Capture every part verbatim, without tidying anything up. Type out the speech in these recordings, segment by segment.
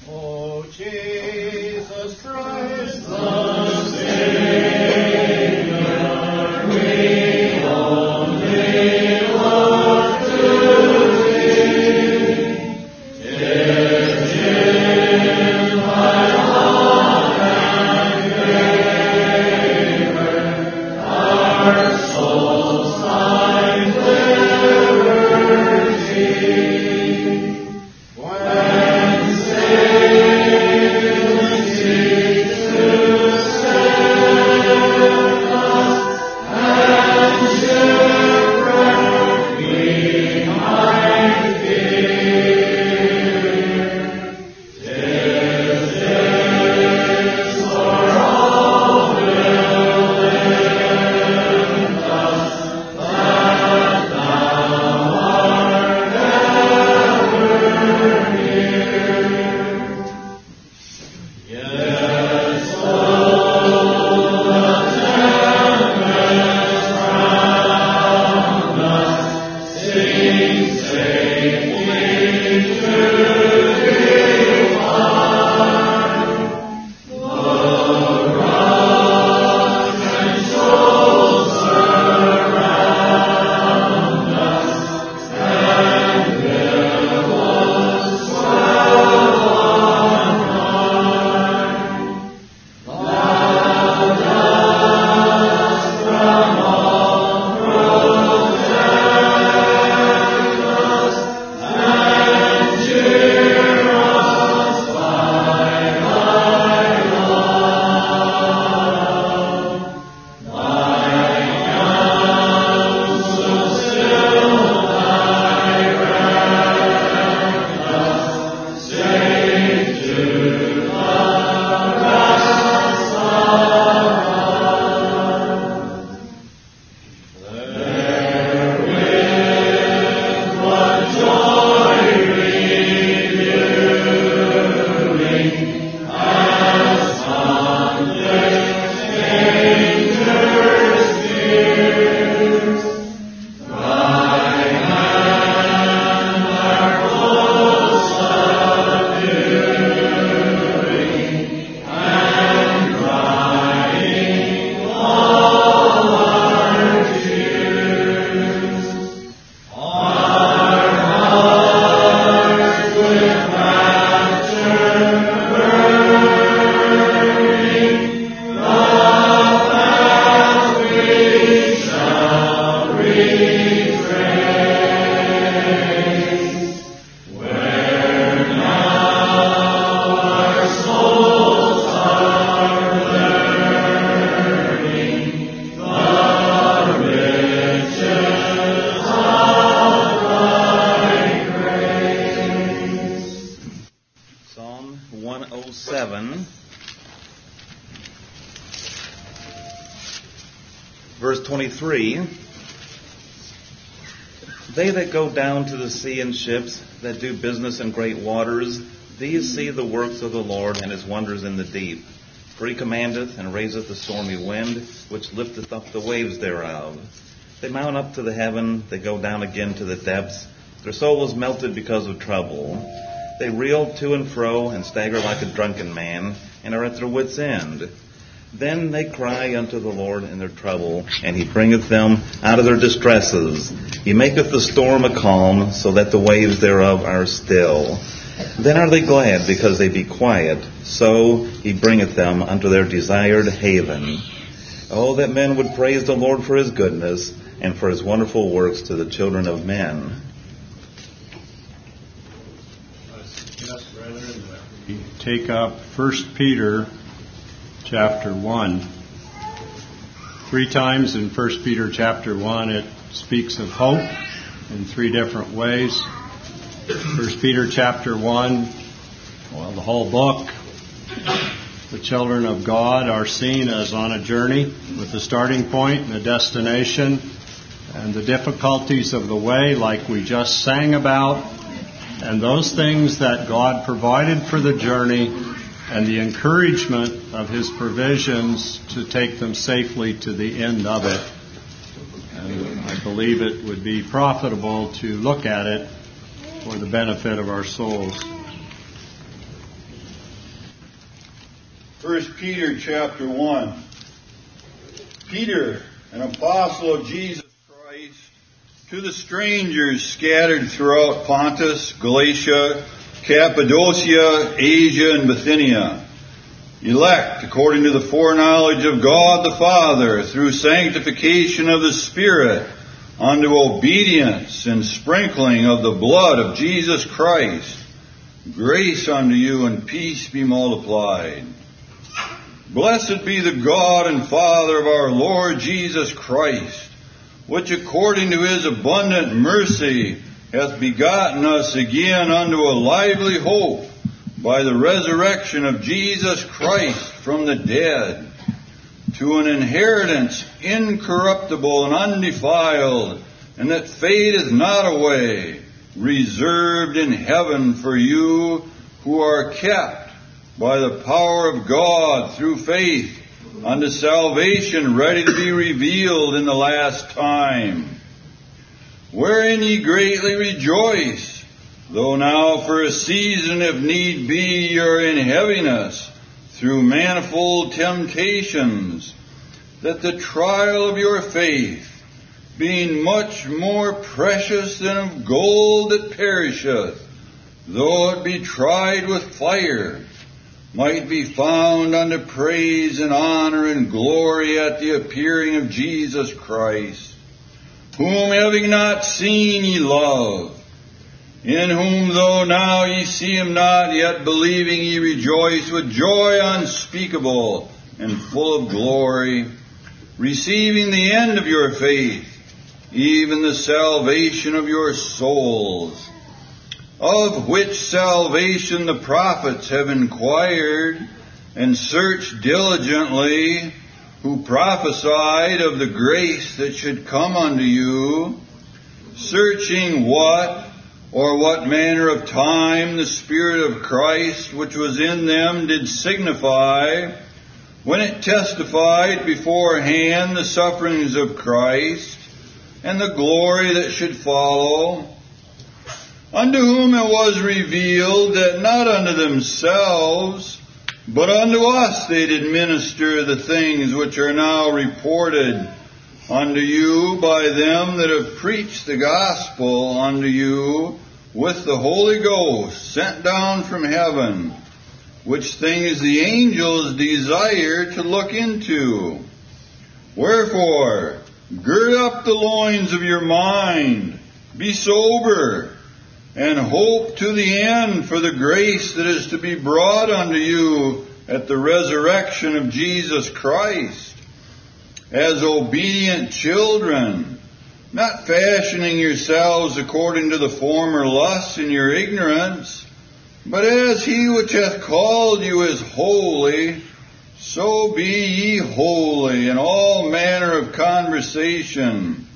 O Jesus Christ, the Savior, we only look to Thee. Tis in Thy love and favor our souls find liberty. twenty-three, they that go down to the sea in ships, that do business in great waters, these see the works of the Lord and his wonders in the deep. For he commandeth and raiseth the stormy wind, which lifteth up the waves thereof. They mount up to the heaven, they go down again to the depths. Their soul is melted because of trouble. They reel to and fro and stagger like a drunken man, and are at their wits' end. Then they cry unto the Lord in their trouble, and he bringeth them out of their distresses. He maketh the storm a calm, so that the waves thereof are still. Then are they glad, because they be quiet. So he bringeth them unto their desired haven. Oh, that men would praise the Lord for his goodness, and for his wonderful works to the children of men. Yes, brethren, we take up First Peter chapter one. Three times in First Peter chapter one it speaks of hope in three different ways. First Peter chapter one, well, the whole book, the children of God are seen as on a journey with a starting point and a destination, and the difficulties of the way, like we just sang about, and those things that God provided for the journey, and the encouragement of his provisions to take them safely to the end of it. And I believe it would be profitable to look at it for the benefit of our souls. First Peter chapter one. Peter, an apostle of Jesus Christ, to the strangers scattered throughout Pontus, Galatia, Cappadocia, Asia, and Bithynia, elect according to the foreknowledge of God the Father, through sanctification of the Spirit, unto obedience and sprinkling of the blood of Jesus Christ, grace unto you and peace be multiplied. Blessed be the God and Father of our Lord Jesus Christ, which according to his abundant mercy hath begotten us again unto a lively hope by the resurrection of Jesus Christ from the dead, to an inheritance incorruptible and undefiled, and that fadeth not away, reserved in heaven for you who are kept by the power of God through faith unto salvation, ready to be revealed in the last time, wherein ye greatly rejoice, though now for a season, if need be, ye are in heaviness through manifold temptations, that the trial of your faith, being much more precious than of gold that perisheth, though it be tried with fire, might be found unto praise and honor and glory at the appearing of Jesus Christ, whom having not seen ye love, in whom though now ye see him not, yet believing ye rejoice with joy unspeakable and full of glory, receiving the end of your faith, even the salvation of your souls, of which salvation the prophets have inquired and searched diligently, who prophesied of the grace that should come unto you, searching what or what manner of time the Spirit of Christ which was in them did signify, when it testified beforehand the sufferings of Christ and the glory that should follow, unto whom it was revealed that not unto themselves, but unto us they did minister the things which are now reported unto you by them that have preached the gospel unto you with the Holy Ghost sent down from heaven, which things the angels desire to look into. Wherefore, gird up the loins of your mind, be sober, and hope to the end for the grace that is to be brought unto you at the resurrection of Jesus Christ, as obedient children, not fashioning yourselves according to the former lusts in your ignorance, but as he which hath called you is holy, so be ye holy in all manner of conversation,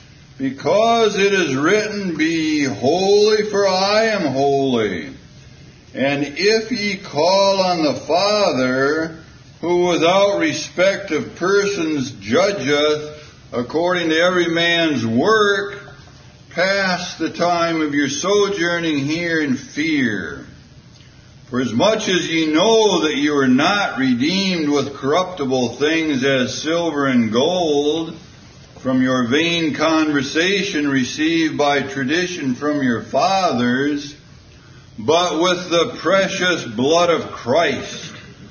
because it is written, Be ye holy, for I am holy. And if ye call on the Father, who without respect of persons judgeth according to every man's work, pass the time of your sojourning here in fear. For as much as ye know that you are not redeemed with corruptible things as silver and gold, from your vain conversation received by tradition from your fathers, but with the precious blood of Christ,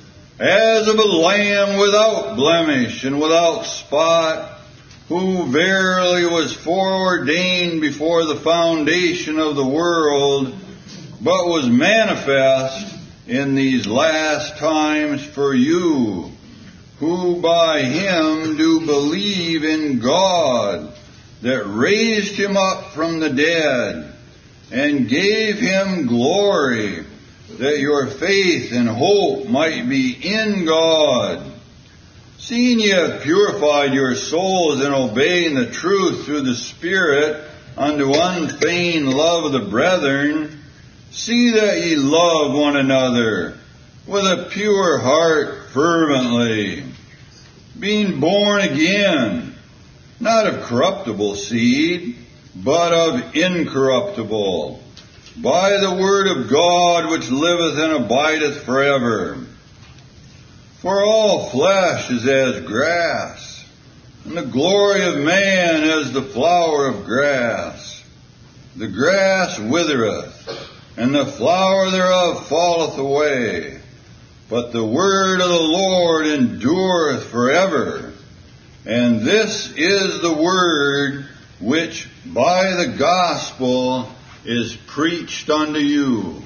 as of a lamb without blemish and without spot, who verily was foreordained before the foundation of the world, but was manifest in these last times for you, who by him do believe in God, that raised him up from the dead, and gave him glory, that your faith and hope might be in God. Seeing ye have purified your souls in obeying the truth through the Spirit unto unfeigned love of the brethren, see that ye love one another with a pure heart fervently, being born again, not of corruptible seed, but of incorruptible, by the word of God which liveth and abideth forever. For all flesh is as grass, and the glory of man as the flower of grass. The grass withereth, and the flower thereof falleth away. But the word of the Lord endureth forever. And this is the word which by the gospel is preached unto you.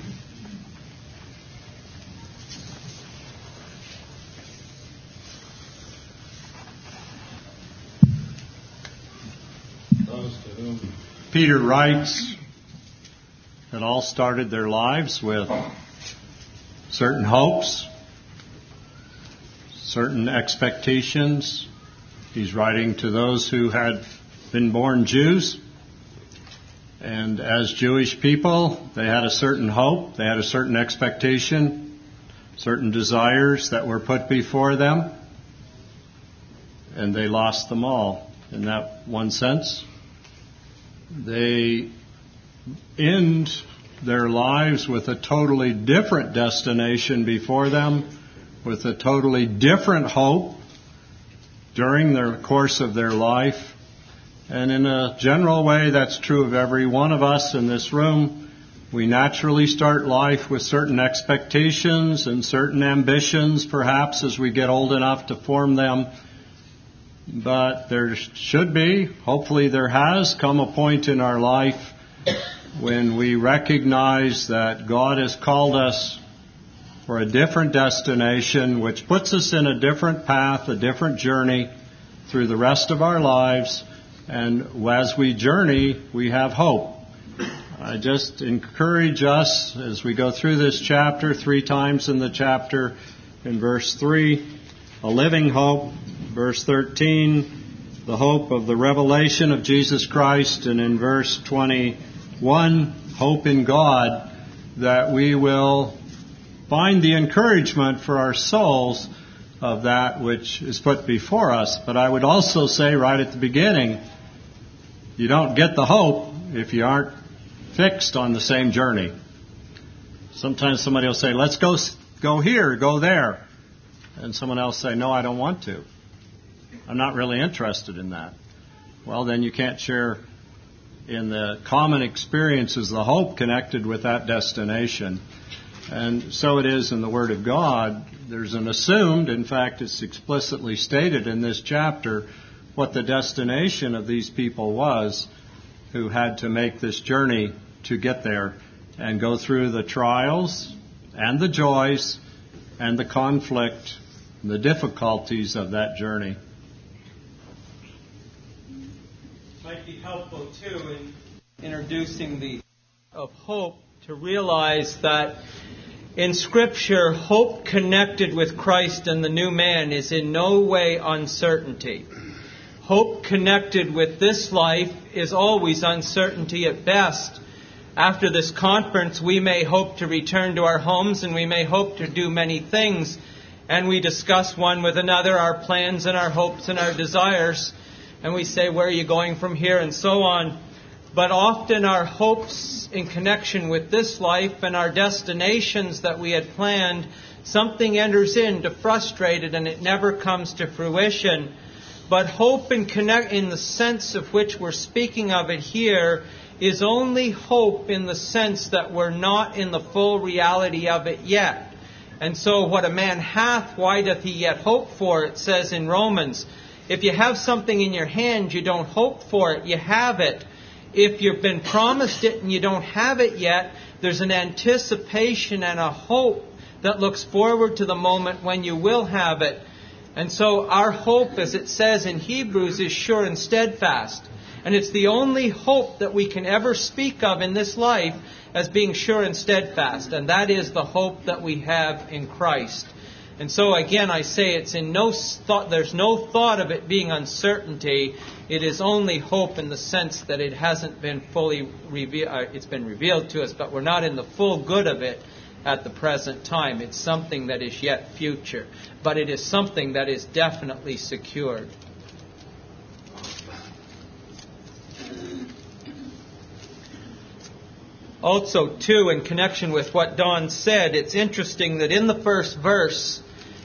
Those to whom Peter writes that all started their lives with certain hopes, certain expectations. He's writing to those who had been born Jews. And as Jewish people, they had a certain hope, they had a certain expectation, certain desires that were put before them. And they lost them all in that one sense. They end their lives with a totally different destination before them, with a totally different hope during the course of their life. And in a general way, that's true of every one of us in this room. We naturally start life with certain expectations and certain ambitions, perhaps, as we get old enough to form them. But there should be, hopefully there has come a point in our life when we recognize that God has called us for a different destination, which puts us in a different path, a different journey through the rest of our lives. And as we journey, we have hope. I just encourage us as we go through this chapter, three times in the chapter, in verse three, a living hope. Verse thirteen, the hope of the revelation of Jesus Christ. And in verse twenty-one, hope in God, that we will find the encouragement for our souls of that which is put before us. But I would also say right at the beginning, you don't get the hope if you aren't fixed on the same journey. Sometimes somebody will say, let's go, go here, go there. And someone else say, no, I don't want to. I'm not really interested in that. Well, then you can't share in the common experiences, the hope connected with that destination. And so it is in the Word of God. There's an assumed, in fact, it's explicitly stated in this chapter, what the destination of these people was who had to make this journey to get there and go through the trials and the joys and the conflict and the difficulties of that journey. Might be helpful, too, in introducing the of hope to realize that in Scripture, hope connected with Christ and the new man is in no way uncertainty. Hope connected with this life is always uncertainty at best. After this conference, we may hope to return to our homes and we may hope to do many things. And we discuss one with another our plans and our hopes and our desires. And we say, where are you going from here? And so on. But often our hopes in connection with this life and our destinations that we had planned, something enters in to frustrate it and it never comes to fruition. But hope in, connect, in the sense of which we're speaking of it here is only hope in the sense that we're not in the full reality of it yet. And so what a man hath, why doth he yet hope for? It says in Romans, if you have something in your hand, you don't hope for it, you have it. If you've been promised it and you don't have it yet, there's an anticipation and a hope that looks forward to the moment when you will have it. And so our hope, as it says in Hebrews, is sure and steadfast. And it's the only hope that we can ever speak of in this life as being sure and steadfast. And that is the hope that we have in Christ. And so again, I say it's in no thought, there's no thought of it being uncertainty. It is only hope in the sense that it hasn't been fully revealed, uh, it's been revealed to us, but we're not in the full good of it at the present time. It's something that is yet future, but it is something that is definitely secured. Also, too, in connection with what Don said, it's interesting that in the first verse,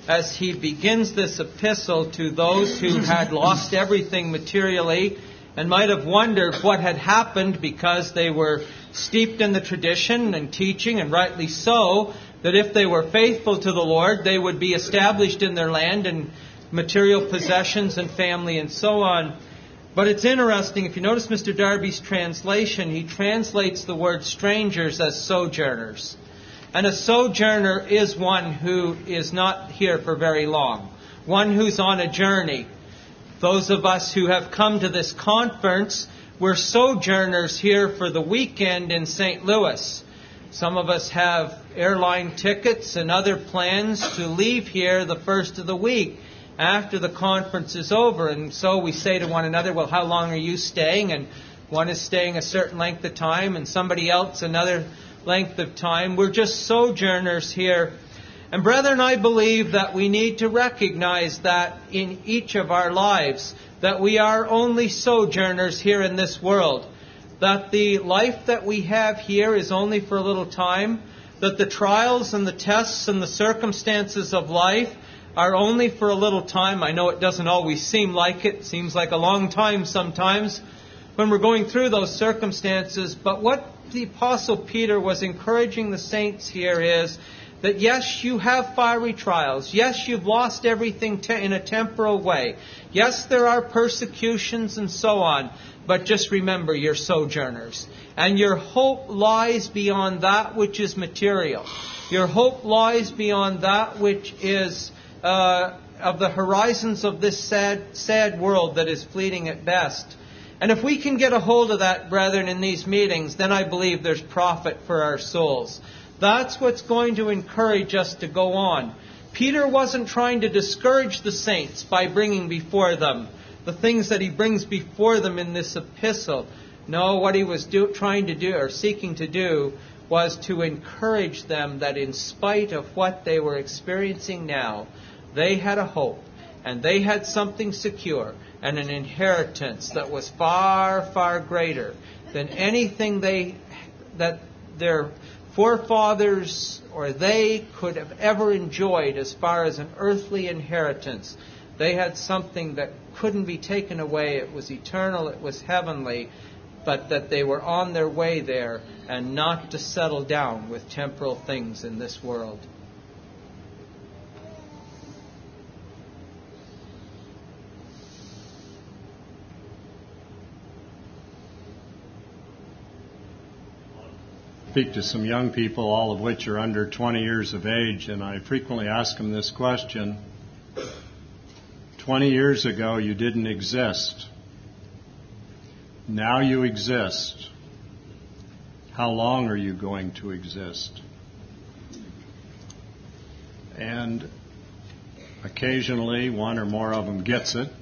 as he begins this epistle to those who had lost everything materially and might have wondered what had happened because they were steeped in the tradition and teaching, and rightly so, that if they were faithful to the Lord, they would be established in their land and material possessions and family and so on. But it's interesting, if you notice Mister Darby's translation, he translates the word strangers as sojourners. And a sojourner is one who is not here for very long, one who's on a journey. Those of us who have come to this conference, we're sojourners here for the weekend in Saint Louis. Some of us have airline tickets and other plans to leave here the first of the week after the conference is over. And so we say to one another, well, how long are you staying? And one is staying a certain length of time and somebody else another length of time. We're just sojourners here. And brethren, I believe that we need to recognize that in each of our lives, that we are only sojourners here in this world, that the life that we have here is only for a little time, that the trials and the tests and the circumstances of life are only for a little time. I know it doesn't always seem like it. It seems like a long time sometimes when we're going through those circumstances. But what the Apostle Peter was encouraging the saints here is that yes, you have fiery trials. Yes, you've lost everything te- in a temporal way. Yes, there are persecutions and so on. But just remember, you're sojourners. And your hope lies beyond that which is material. Your hope lies beyond that which is uh, of the horizons of this sad, sad world that is fleeting at best. And if we can get a hold of that, brethren, in these meetings, then I believe there's profit for our souls. That's what's going to encourage us to go on. Peter wasn't trying to discourage the saints by bringing before them the things that he brings before them in this epistle. No, what he was do, trying to do or seeking to do was to encourage them that in spite of what they were experiencing now, they had a hope and they had something secure and an inheritance that was far, far greater than anything they that their forefathers or they could have ever enjoyed as far as an earthly inheritance. They had something that couldn't be taken away. It was eternal, it was heavenly, but that they were on their way there and not to settle down with temporal things in this world. Speak to some young people, all of which are under twenty years of age, and I frequently ask them this question. twenty years ago, you didn't exist. Now you exist. How long are you going to exist? And occasionally, one or more of them gets it.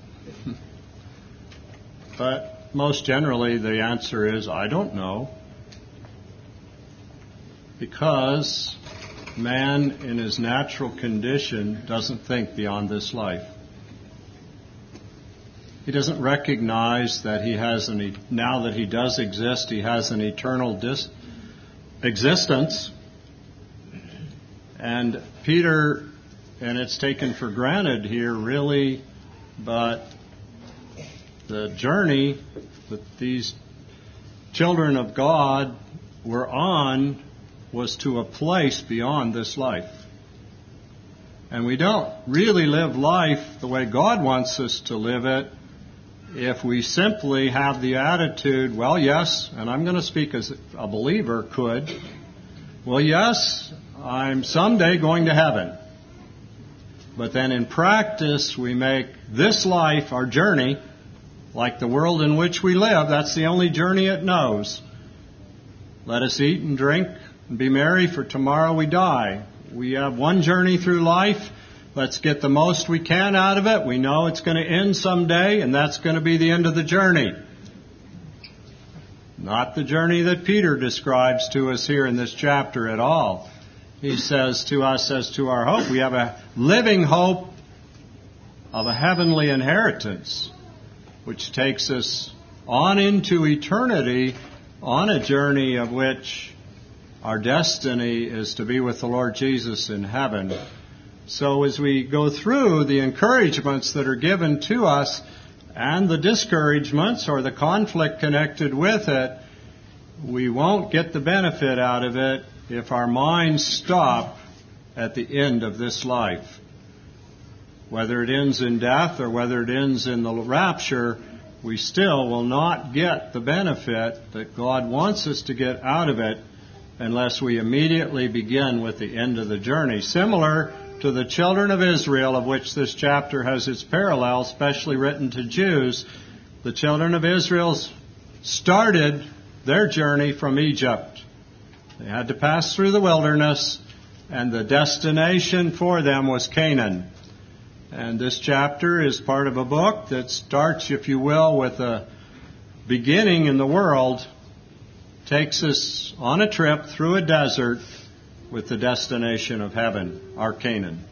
But most generally, the answer is, I don't know. Because man in his natural condition doesn't think beyond this life. He doesn't recognize that he has an, now that he does exist, he has an eternal dis- existence. And Peter, and it's taken for granted here really, but the journey that these children of God were on was to a place beyond this life. And we don't really live life the way God wants us to live it if we simply have the attitude, well, yes, and I'm going to speak as a believer could, well, yes, I'm someday going to heaven. But then in practice, we make this life our journey, like the world in which we live. That's the only journey it knows. Let us eat and drink and be merry, for tomorrow we die. We have one journey through life. Let's get the most we can out of it. We know it's going to end someday, and that's going to be the end of the journey. Not the journey that Peter describes to us here in this chapter at all. He says to us as to our hope, we have a living hope of a heavenly inheritance, which takes us on into eternity on a journey of which our destiny is to be with the Lord Jesus in heaven, So as we go through the encouragements that are given to us and the discouragements or the conflict connected with it, we won't get the benefit out of it if our minds stop at the end of this life. Whether it ends in death or whether it ends in the rapture, we still will not get the benefit that God wants us to get out of it unless we immediately begin with the end of the journey. Similar to the children of Israel, of which this chapter has its parallel, especially written to Jews, the children of Israel started their journey from Egypt. They had to pass through the wilderness, and the destination for them was Canaan. And this chapter is part of a book that starts, if you will, with a beginning in the world, takes us on a trip through a desert with the destination of heaven, our Canaan.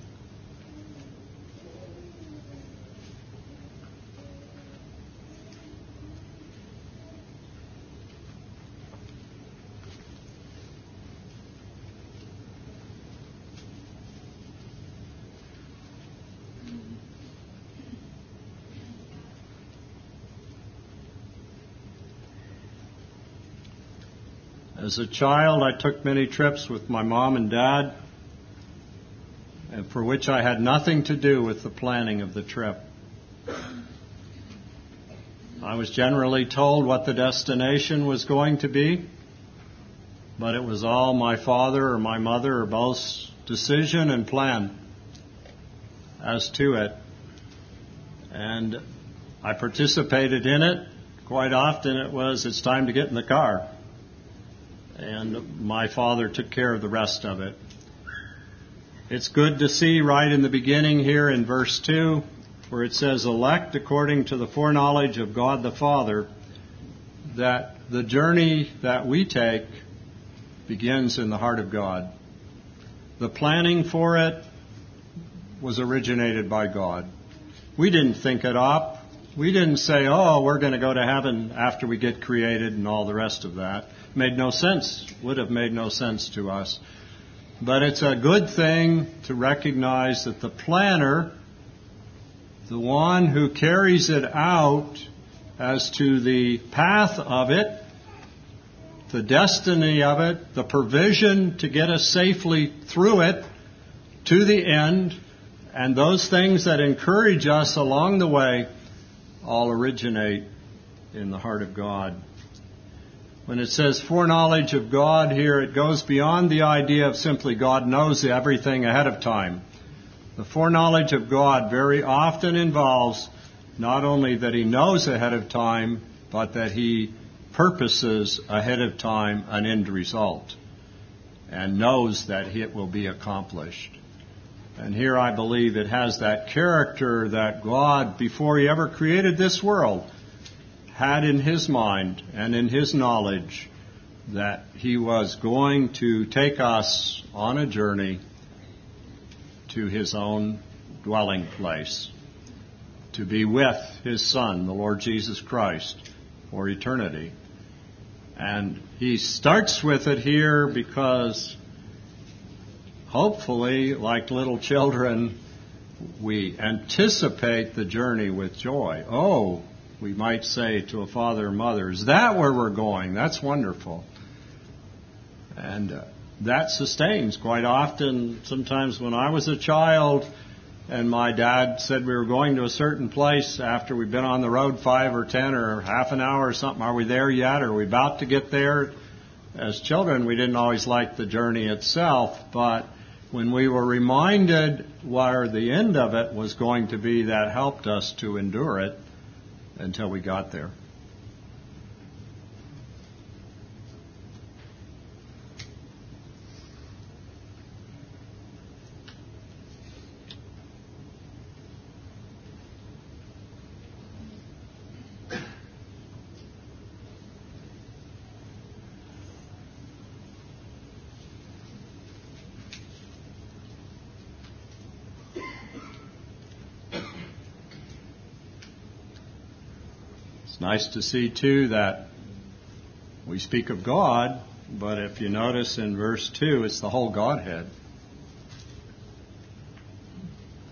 As a child, I took many trips with my mom and dad, and for which I had nothing to do with the planning of the trip. I was generally told what the destination was going to be, but it was all my father or my mother or both's decision and plan as to it. And I participated in it. Quite often it was, it's time to get in the car. And my father took care of the rest of it. It's good to see right in the beginning here in verse two, where it says, elect according to the foreknowledge of God the Father, that the journey that we take begins in the heart of God. The planning for it was originated by God. We didn't think it up. We didn't say, oh, we're going to go to heaven after we get created and all the rest of that. Made no sense, would have made no sense to us. But it's a good thing to recognize that the planner, the one who carries it out as to the path of it, the destiny of it, the provision to get us safely through it to the end, and those things that encourage us along the way, all originate in the heart of God. When it says foreknowledge of God here, it goes beyond the idea of simply God knows everything ahead of time. The foreknowledge of God very often involves not only that He knows ahead of time, but that He purposes ahead of time an end result and knows that it will be accomplished. And here I believe it has that character that God, before He ever created this world, had in His mind and in His knowledge that He was going to take us on a journey to His own dwelling place, to be with His Son, the Lord Jesus Christ, for eternity. And He starts with it here because hopefully, like little children, we anticipate the journey with joy. Oh, we might say to a father or mother, is that where we're going? That's wonderful. And uh, that sustains quite often. Sometimes when I was a child and my dad said we were going to a certain place after we'd been on the road five or ten or half an hour or something, are we there yet? Are we about to get there? As children, we didn't always like the journey itself, but when we were reminded where the end of it was going to be, that helped us to endure it until we got there. Nice to see, too, that we speak of God, but if you notice in verse two, it's the whole Godhead.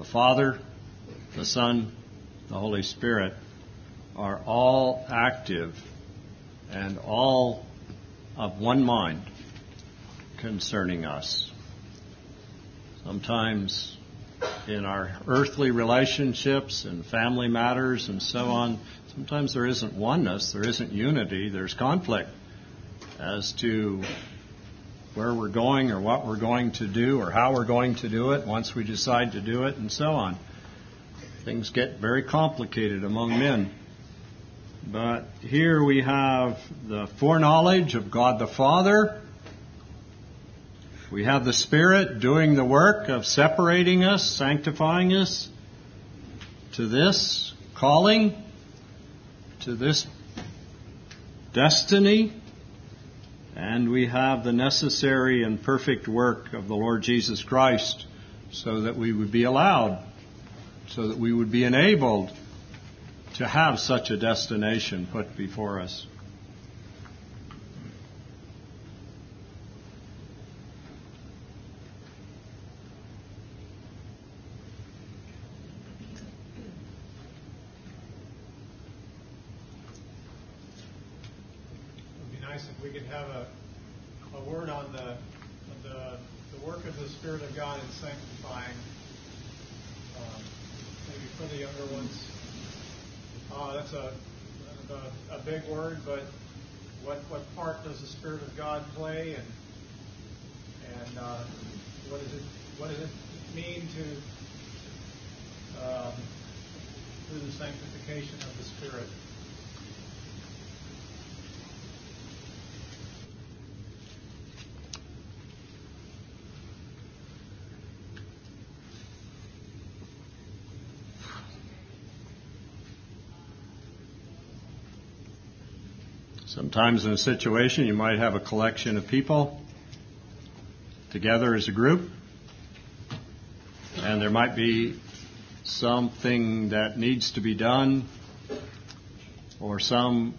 Father, the Son, the Holy Spirit are all active and all of one mind concerning us. Sometimes in our earthly relationships and family matters and so on, sometimes there isn't oneness, there isn't unity, there's conflict as to where we're going or what we're going to do or how we're going to do it once we decide to do it and so on. Things get very complicated among men. But here we have the foreknowledge of God the Father. We have the Spirit doing the work of separating us, sanctifying us to this calling, to this destiny. And we have the necessary and perfect work of the Lord Jesus Christ so that we would be allowed, so that we would be enabled to have such a destination put before us. If we could have a, a word on the, the the work of the Spirit of God in sanctifying, um, maybe for the younger ones. Uh, that's a, a a big word, but what what part does the Spirit of God play, and and uh, what does it what does it mean to um, through the sanctification of the Spirit? Sometimes in a situation you might have a collection of people together as a group, and there might be something that needs to be done or some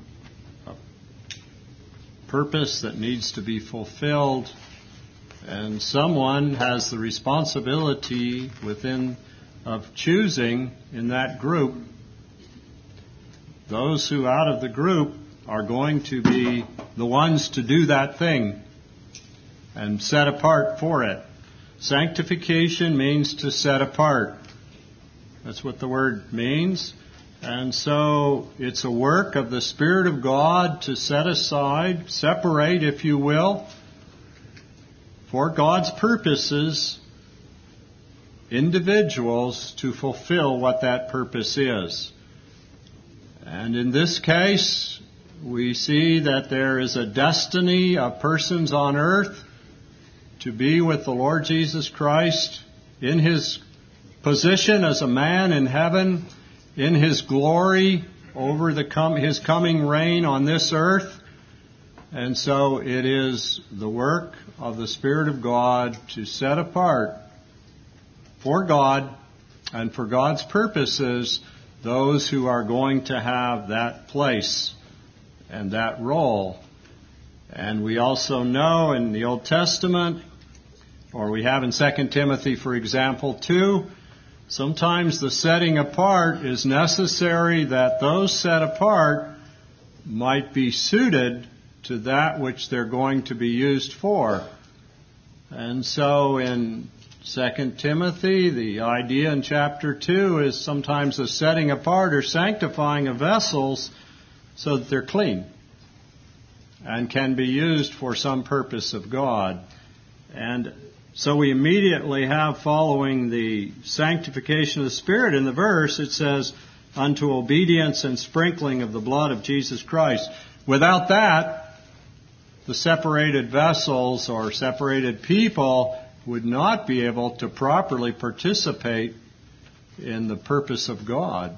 purpose that needs to be fulfilled, and someone has the responsibility within of choosing in that group those who out of the group are going to be the ones to do that thing and set apart for it. Sanctification means to set apart. That's what the word means. And so it's a work of the Spirit of God to set aside, separate, if you will, for God's purposes, individuals to fulfill what that purpose is. And in this case, we see that there is a destiny of persons on earth to be with the Lord Jesus Christ in His position as a man in heaven, in His glory over the com- His coming reign on this earth. And so it is the work of the Spirit of God to set apart for God and for God's purposes those who are going to have that place and that role. And we also know in the Old Testament, or we have in Second Timothy, for example, too, sometimes the setting apart is necessary that those set apart might be suited to that which they're going to be used for. And so in Second Timothy, the idea in chapter two is sometimes the setting apart or sanctifying of vessels so that they're clean and can be used for some purpose of God. And so we immediately have, following the sanctification of the Spirit in the verse, it says, unto obedience and sprinkling of the blood of Jesus Christ. Without that, the separated vessels or separated people would not be able to properly participate in the purpose of God.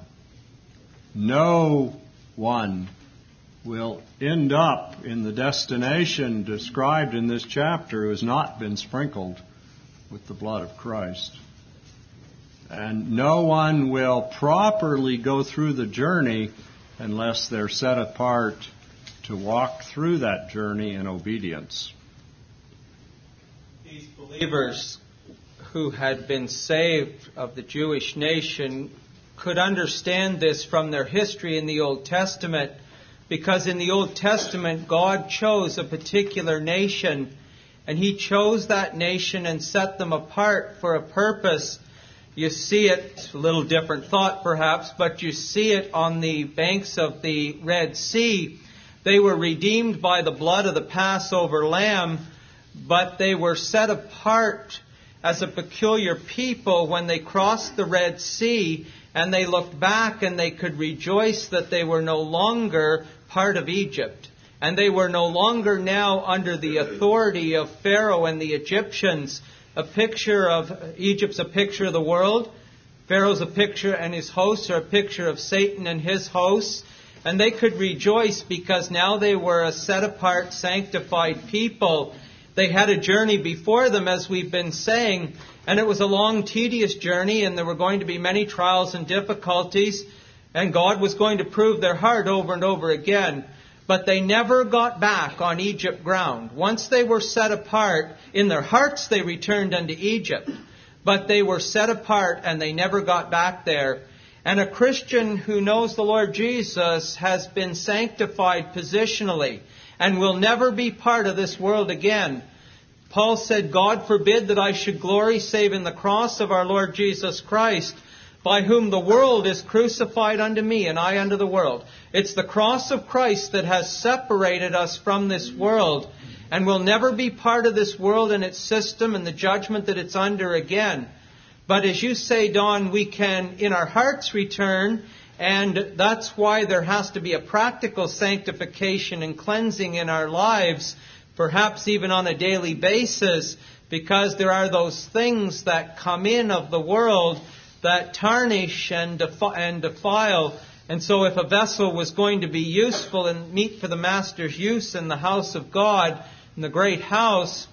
No one will end up in the destination described in this chapter who has not been sprinkled with the blood of Christ. And no one will properly go through the journey unless they're set apart to walk through that journey in obedience. These believers who had been saved of the Jewish nation could understand this from their history in the Old Testament, because in the Old Testament God chose a particular nation, and He chose that nation and set them apart for a purpose. You see it, a little different thought perhaps, but you see it on the banks of the Red Sea. They were redeemed by the blood of the Passover lamb, but they were set apart as a peculiar people when they crossed the Red Sea, and they looked back and they could rejoice that they were no longer part of Egypt. And they were no longer now under the authority of Pharaoh and the Egyptians. A picture of Egypt's a picture of the world. Pharaoh's a picture, and his hosts are a picture of Satan and his hosts. And they could rejoice because now they were a set-apart, sanctified people. They had a journey before them, as we've been saying, and it was a long, tedious journey, and there were going to be many trials and difficulties, and God was going to prove their heart over and over again. But they never got back on Egypt ground. Once they were set apart, in their hearts they returned unto Egypt, but they were set apart and they never got back there. And a Christian who knows the Lord Jesus has been sanctified positionally and will never be part of this world again. Paul said, God forbid that I should glory save in the cross of our Lord Jesus Christ, by whom the world is crucified unto me and I unto the world. It's the cross of Christ that has separated us from this world, and will never be part of this world and its system and the judgment that it's under again. But as you say, Don, we can in our hearts return, and that's why there has to be a practical sanctification and cleansing in our lives, perhaps even on a daily basis, because there are those things that come in of the world that tarnish and, defi- and defile. And so if a vessel was going to be useful and meet for the Master's use in the house of God, in the great house,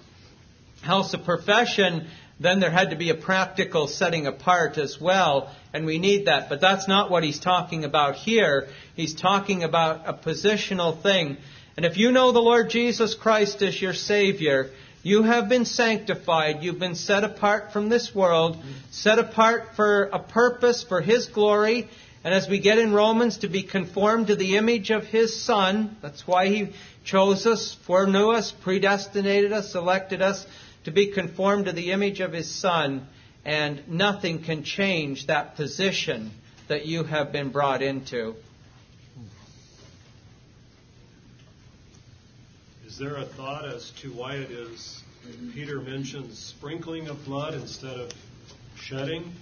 house of profession, then there had to be a practical setting apart as well, and we need that. But that's not what he's talking about here. He's talking about a positional thing. And if you know the Lord Jesus Christ as your Savior, you have been sanctified. You've been set apart from this world, set apart for a purpose, for His glory. And as we get in Romans, to be conformed to the image of His Son. That's why He chose us, foreknew us, predestinated us, elected us to be conformed to the image of His Son. And nothing can change that position that you have been brought into. Is there a thought as to why it is Peter mentions sprinkling of blood instead of shedding?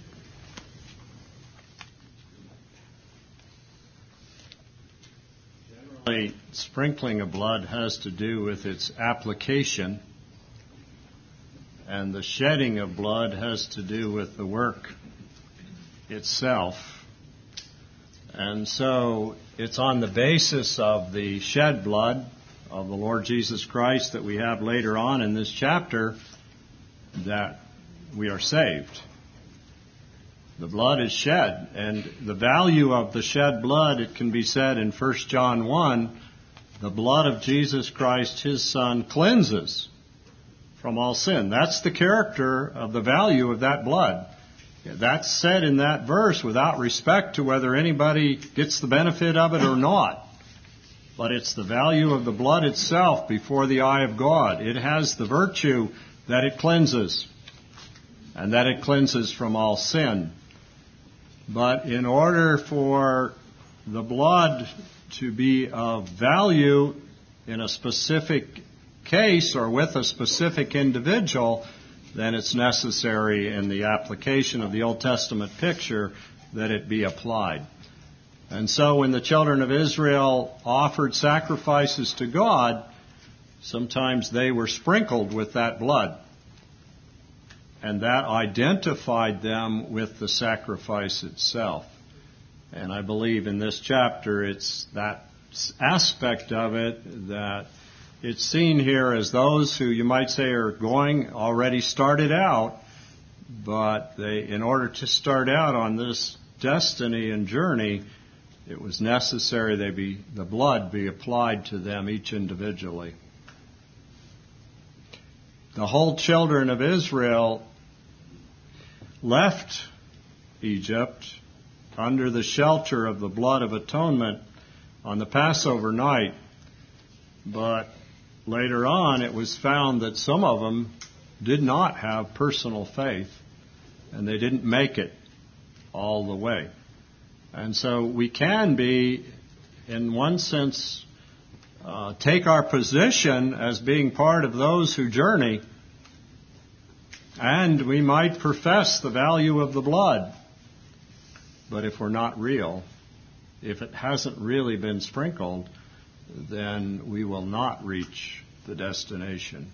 Generally, sprinkling of blood has to do with its application, and the shedding of blood has to do with the work itself. And so it's on the basis of the shed blood of the Lord Jesus Christ that we have later on in this chapter that we are saved. The blood is shed, and the value of the shed blood, it can be said in First John one, the blood of Jesus Christ, His Son, cleanses from all sin. That's the character of the value of that blood. That's said in that verse without respect to whether anybody gets the benefit of it or not. But it's the value of the blood itself before the eye of God. It has the virtue that it cleanses, and that it cleanses from all sin. But in order for the blood to be of value in a specific case or with a specific individual, then it's necessary in the application of the Old Testament picture that it be applied. And so when the children of Israel offered sacrifices to God, sometimes they were sprinkled with that blood. And that identified them with the sacrifice itself. And I believe in this chapter it's that aspect of it that it's seen here as those who you might say are going, already started out, but they, in order to start out on this destiny and journey, it was necessary they be, the blood be applied to them each individually. The whole children of Israel left Egypt under the shelter of the blood of atonement on the Passover night. But later on, it was found that some of them did not have personal faith, and they didn't make it all the way. And so we can be, in one sense, uh, take our position as being part of those who journey, and we might profess the value of the blood. But if we're not real, if it hasn't really been sprinkled, then we will not reach the destination.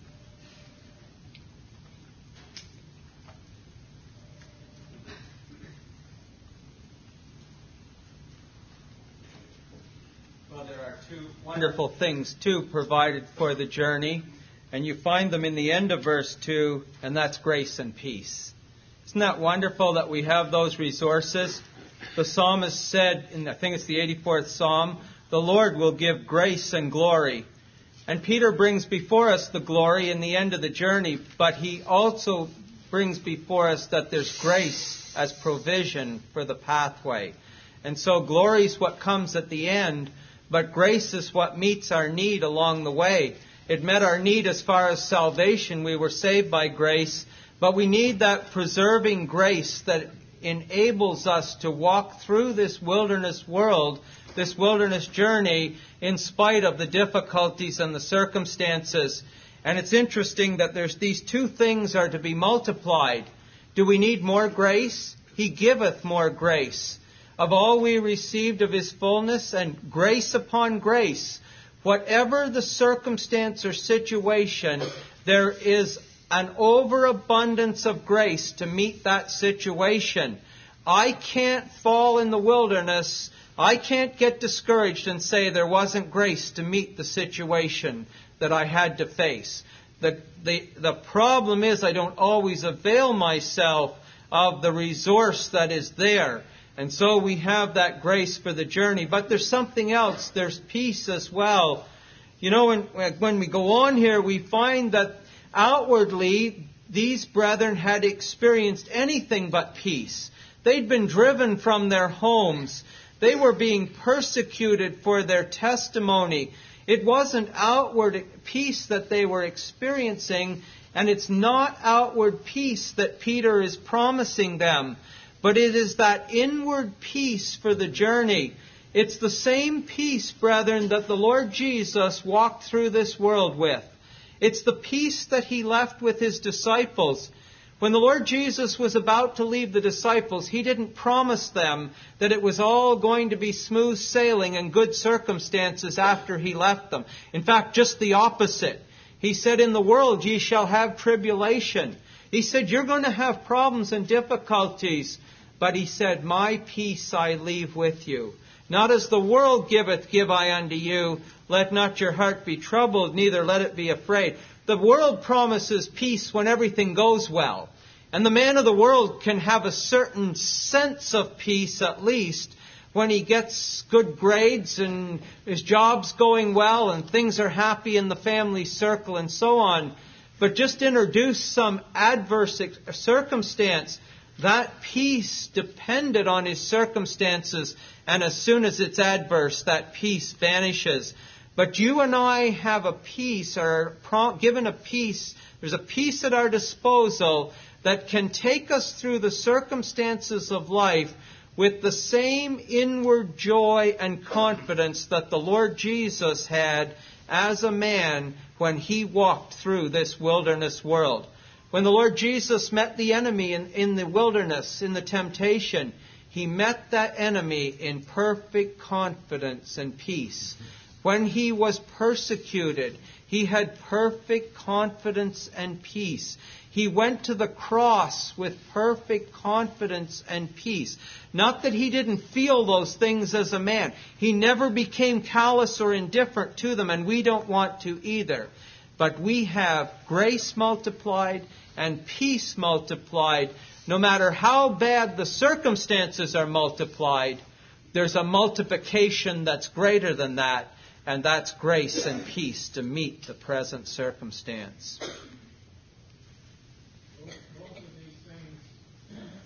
Well, there are two wonderful things, too, provided for the journey, and you find them in the end of verse two, and that's grace and peace. Isn't that wonderful that we have those resources? The psalmist said, in I think it's the eighty-fourth Psalm, the Lord will give grace and glory. And Peter brings before us the glory in the end of the journey, but he also brings before us that there's grace as provision for the pathway. And so glory is what comes at the end, but grace is what meets our need along the way. It met our need as far as salvation. We were saved by grace, but we need that preserving grace that enables us to walk through this wilderness world, this wilderness journey, in spite of the difficulties and the circumstances. And it's interesting that there's these two things are to be multiplied. Do we need more grace? He giveth more grace. Of all we received of His fullness, and grace upon grace. Whatever the circumstance or situation, there is an overabundance of grace to meet that situation. I can't fall in the wilderness. I can't get discouraged and say there wasn't grace to meet the situation that I had to face. The, the, the problem is I don't always avail myself of the resource that is there. And so we have that grace for the journey. But there's something else. There's peace as well. You know, when, when we go on here, we find that outwardly, these brethren had experienced anything but peace. They'd been driven from their homes. They were being persecuted for their testimony. It wasn't outward peace that they were experiencing, and it's not outward peace that Peter is promising them, but it is that inward peace for the journey. It's the same peace, brethren, that the Lord Jesus walked through this world with. It's the peace that He left with His disciples. When the Lord Jesus was about to leave the disciples, He didn't promise them that it was all going to be smooth sailing and good circumstances after He left them. In fact, just the opposite. He said, in the world ye shall have tribulation. He said, you're going to have problems and difficulties. But He said, my peace I leave with you. Not as the world giveth, give I unto you. Let not your heart be troubled, neither let it be afraid. The world promises peace when everything goes well. And the man of the world can have a certain sense of peace, at least, when he gets good grades and his job's going well and things are happy in the family circle and so on. But just introduce some adverse circumstance. That peace depended on his circumstances, and as soon as it's adverse, that peace vanishes. But you and I have a peace, or given a peace, there's a peace at our disposal that can take us through the circumstances of life with the same inward joy and confidence that the Lord Jesus had as a man when He walked through this wilderness world. When the Lord Jesus met the enemy in, in the wilderness, in the temptation, He met that enemy in perfect confidence and peace. When He was persecuted, He had perfect confidence and peace. He went to the cross with perfect confidence and peace. Not that He didn't feel those things as a man. He never became callous or indifferent to them, and we don't want to either. But we have grace multiplied and peace multiplied. No matter how bad the circumstances are multiplied, there's a multiplication that's greater than that, and that's grace and peace to meet the present circumstance. Both of these things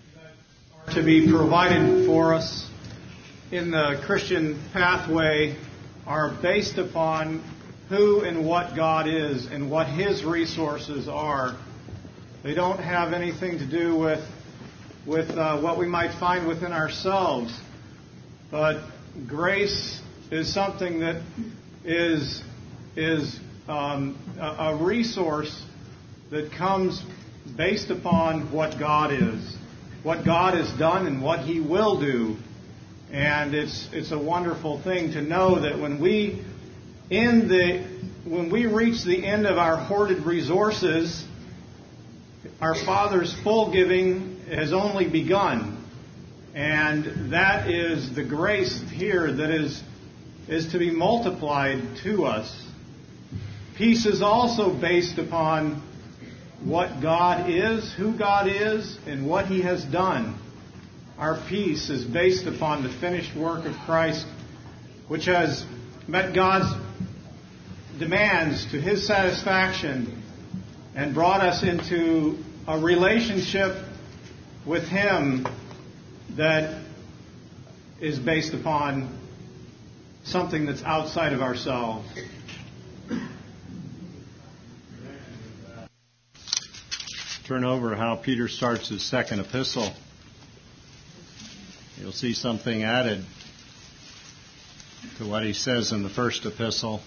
to be provided for us in the Christian pathway are based upon who and what God is and what His resources are. They don't have anything to do with with uh, what we might find within ourselves. But grace is something that is is um, a, a resource that comes based upon what God is, what God has done and what He will do. And it's it's a wonderful thing to know that when we in the when we reach the end of our hoarded resources, our Father's full giving has only begun. And that is the grace here that is is to be multiplied to us. Peace is also based upon what God is, who God is, and what He has done. Our peace is based upon the finished work of Christ, which has met God's demands to His satisfaction and brought us into a relationship with Him that is based upon something that's outside of ourselves. Turn over how Peter starts his second epistle. You'll see something added to what he says in the first epistle.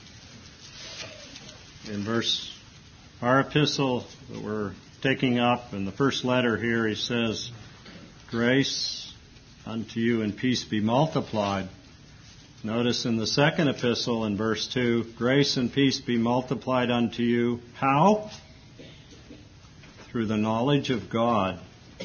In verse, our epistle that we're taking up in the first letter here, he says, grace unto you and peace be multiplied. Notice in the second epistle in verse two, grace and peace be multiplied unto you. How? Through the knowledge of God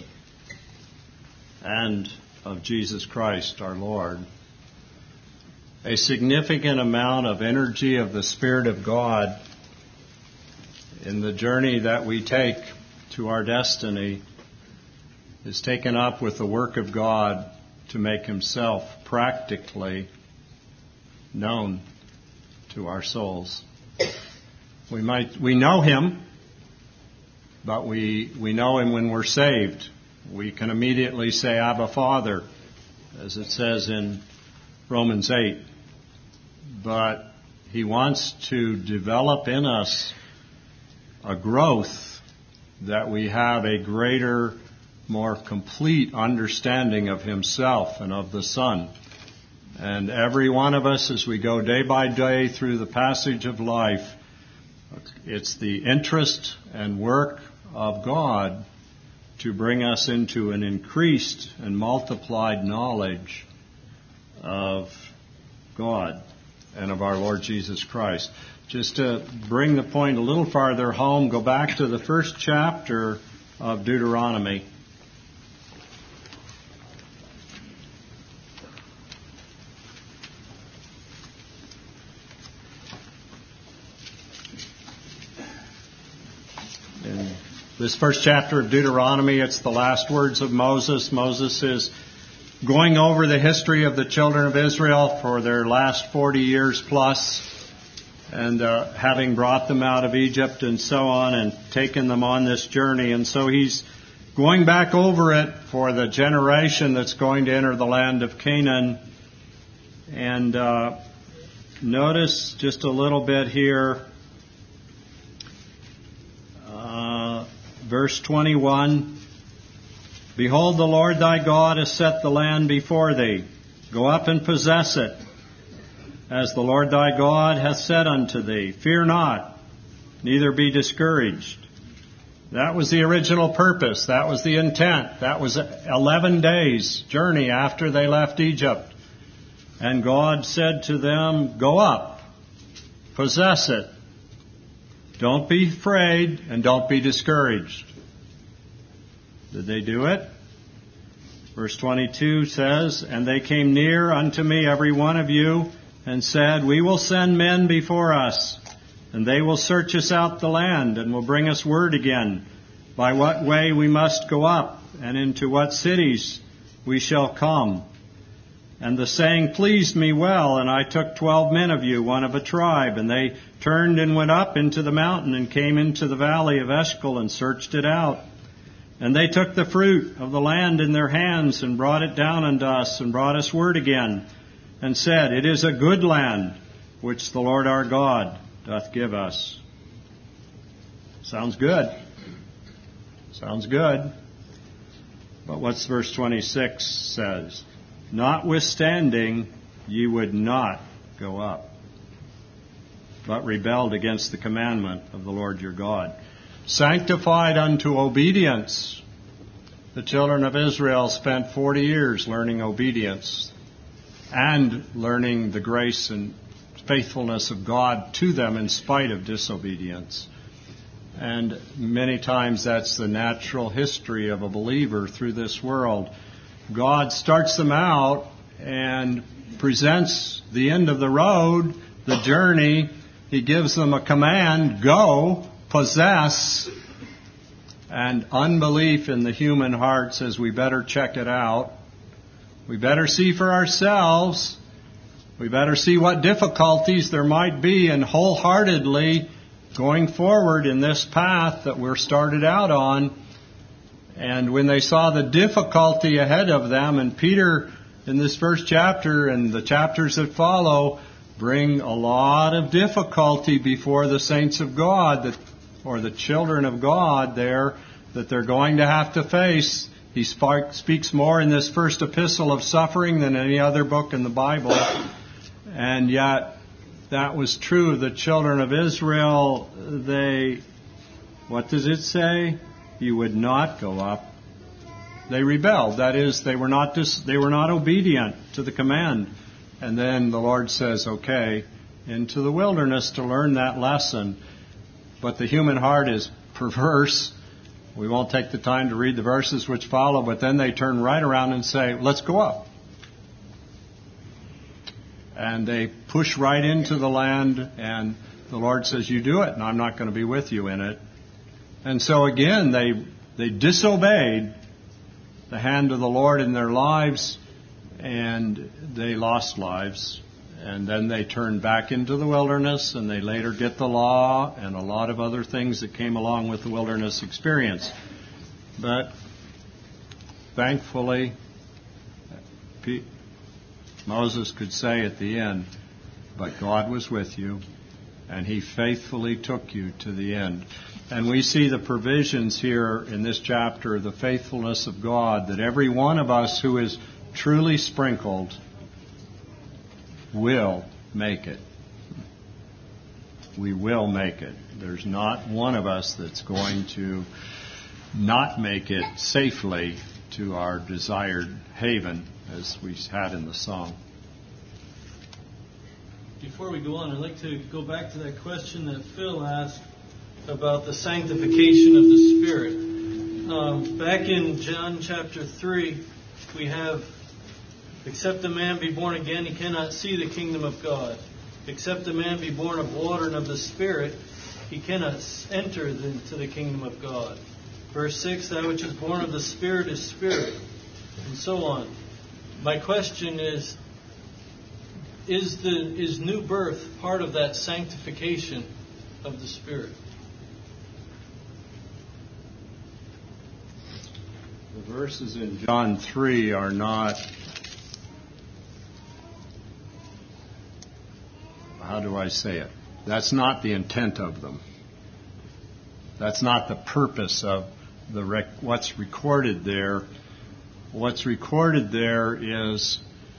and of Jesus Christ our Lord. A significant amount of energy of the Spirit of God in the journey that we take to our destiny is taken up with the work of God to make Himself practically known to our souls. We might we know Him, but we we know Him when we're saved. We can immediately say, Abba, Father, as it says in Romans eight. But He wants to develop in us a growth that we have a greater, more complete understanding of Himself and of the Son. And every one of us, as we go day by day through the passage of life, it's the interest and work of God to bring us into an increased and multiplied knowledge of God and of our Lord Jesus Christ. Just to bring the point a little farther home, go back to the first chapter of Deuteronomy. In this first chapter of Deuteronomy, it's the last words of Moses. Moses is going over the history of the children of Israel for their last forty years plus, and uh, having brought them out of Egypt and so on and taken them on this journey. And so he's going back over it for the generation that's going to enter the land of Canaan. And uh, notice just a little bit here, uh, verse twenty-one. Behold, the Lord thy God has set the land before thee. Go up and possess it, as the Lord thy God hath said unto thee. Fear not, neither be discouraged. That was the original purpose. That was the intent. That was eleven days' journey after they left Egypt. And God said to them, go up, possess it. Don't be afraid and don't be discouraged. Did they do it? Verse twenty-two says, and they came near unto me, every one of you, and said, we will send men before us, and they will search us out the land, and will bring us word again, by what way we must go up, and into what cities we shall come. And the saying pleased me well, and I took twelve men of you, one of a tribe, and they turned and went up into the mountain, and came into the valley of Eshcol, and searched it out. And they took the fruit of the land in their hands and brought it down unto us and brought us word again and said, It is a good land which the Lord our God doth give us. Sounds good. Sounds good. But what's verse twenty-six says? Notwithstanding, ye would not go up, but rebelled against the commandment of the Lord your God. Sanctified unto obedience. The children of Israel spent forty years learning obedience and learning the grace and faithfulness of God to them in spite of disobedience. And many times that's the natural history of a believer through this world. God starts them out and presents the end of the road, the journey. He gives them a command, go, possess. And unbelief in the human heart says we better check it out. We better see for ourselves. We better see what difficulties there might be, and wholeheartedly going forward in this path that we're started out on. And when they saw the difficulty ahead of them, and Peter in this first chapter and the chapters that follow bring a lot of difficulty before the saints of God, that, or the children of God there, that they're going to have to face. He spark, speaks more in this first epistle of suffering than any other book in the Bible. And yet, that was true of the children of Israel. They, what does it say? You would not go up. They rebelled. That is, they were not dis, they were not obedient to the command. And then the Lord says, okay, into the wilderness to learn that lesson. But the human heart is perverse. We won't take the time to read the verses which follow, but then they turn right around and say, let's go up. And they push right into the land, and the Lord says, you do it, and I'm not going to be with you in it. And so again, they they disobeyed the hand of the Lord in their lives, and they lost lives. And then they turned back into the wilderness, and they later get the law and a lot of other things that came along with the wilderness experience. But thankfully, Moses could say at the end, but God was with you, and He faithfully took you to the end. And we see the provisions here in this chapter, the faithfulness of God, that every one of us who is truly sprinkled will make it. We will make it. There's not one of us that's going to not make it safely to our desired haven, as we had in the song. Before we go on, I'd like to go back to that question that Phil asked about the sanctification of the Spirit. Um, back in John chapter three, we have, except a man be born again, he cannot see the kingdom of God. Except a man be born of water and of the Spirit, he cannot enter into the kingdom of God. Verse six, that which is born of the Spirit is spirit, and so on. My question is, is the is new birth part of that sanctification of the Spirit? The verses in John three are not, how do I say it? That's not the intent of them. That's not the purpose of the rec- what's recorded there. What's recorded there is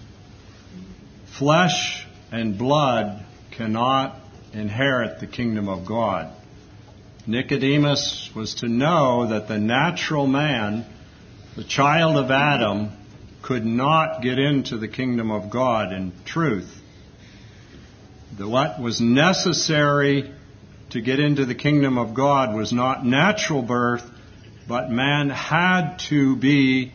flesh and blood cannot inherit the kingdom of God. Nicodemus was to know that the natural man, the child of Adam, could not get into the kingdom of God in truth. The, what was necessary to get into the kingdom of God was not natural birth, but man had to be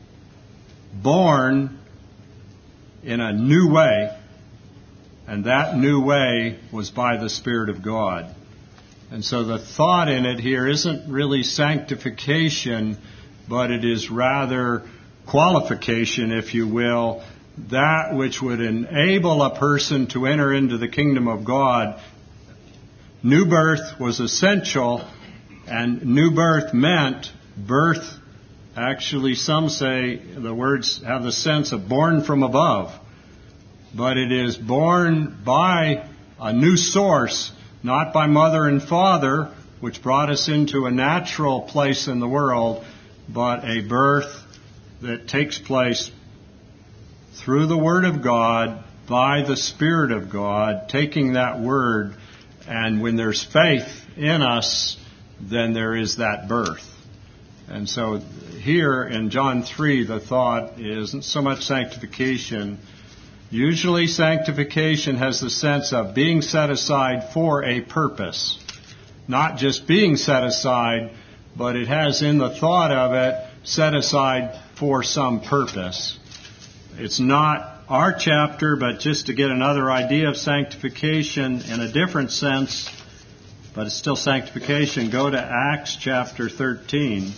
born in a new way, and that new way was by the Spirit of God. And so the thought in it here isn't really sanctification, but it is rather qualification, if you will, that which would enable a person to enter into the kingdom of God. New birth was essential, and new birth meant birth, actually some say the words have the sense of born from above. But it is born by a new source, not by mother and father, which brought us into a natural place in the world, but a birth that takes place through the Word of God, by the Spirit of God, taking that Word, and when there's faith in us, then there is that birth. And so here in John three, the thought isn't so much sanctification. Usually sanctification has the sense of being set aside for a purpose. Not just being set aside, but it has in the thought of it set aside for some purpose. It's not our chapter, but just to get another idea of sanctification in a different sense, but it's still sanctification, go to Acts chapter thirteen.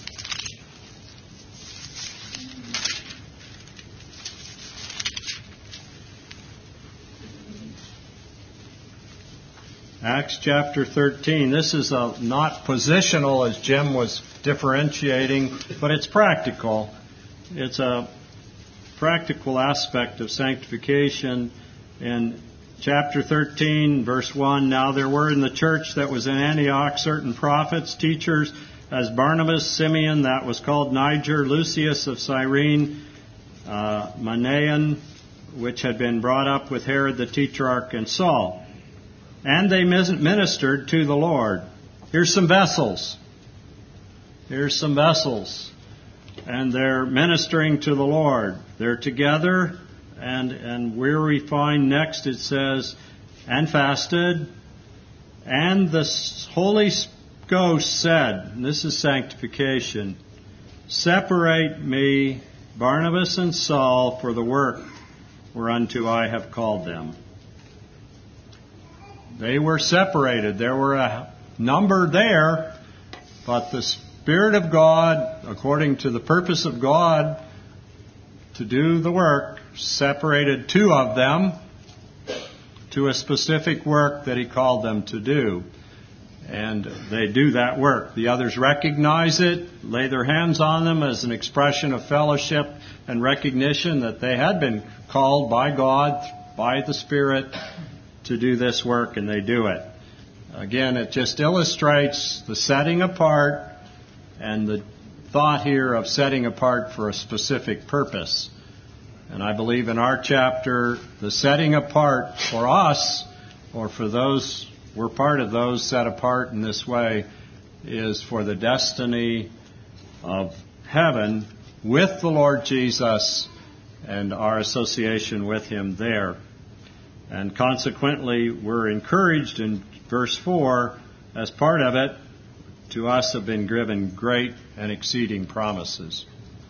Acts chapter thirteen. This is a, not positional as Jim was differentiating, but it's practical. It's a practical aspect of sanctification. In chapter thirteen, verse one, now there were in the church that was in Antioch certain prophets, teachers, as Barnabas, Simeon, that was called Niger, Lucius of Cyrene, uh, Manaen, which had been brought up with Herod the Tetrarch, and Saul. And they ministered to the Lord. Here's some vessels. Here's some vessels. And they're ministering to the Lord. They're together. And, and where we find next it says, and fasted. And the Holy Ghost said, and this is sanctification, separate me, Barnabas and Saul, for the work whereunto I have called them. They were separated. There were a number there, but the Spirit of God, according to the purpose of God to do the work, separated two of them to a specific work that He called them to do. And they do that work. The others recognize it, lay their hands on them as an expression of fellowship and recognition that they had been called by God, by the Spirit, to do this work, and they do it. Again, it just illustrates the setting apart and the thought here of setting apart for a specific purpose. And I believe in our chapter, the setting apart for us, or for those, we're part of those set apart in this way, is for the destiny of heaven with the Lord Jesus and our association with Him there. And consequently, we're encouraged in verse four, as part of it, to us have been given great and exceeding promises.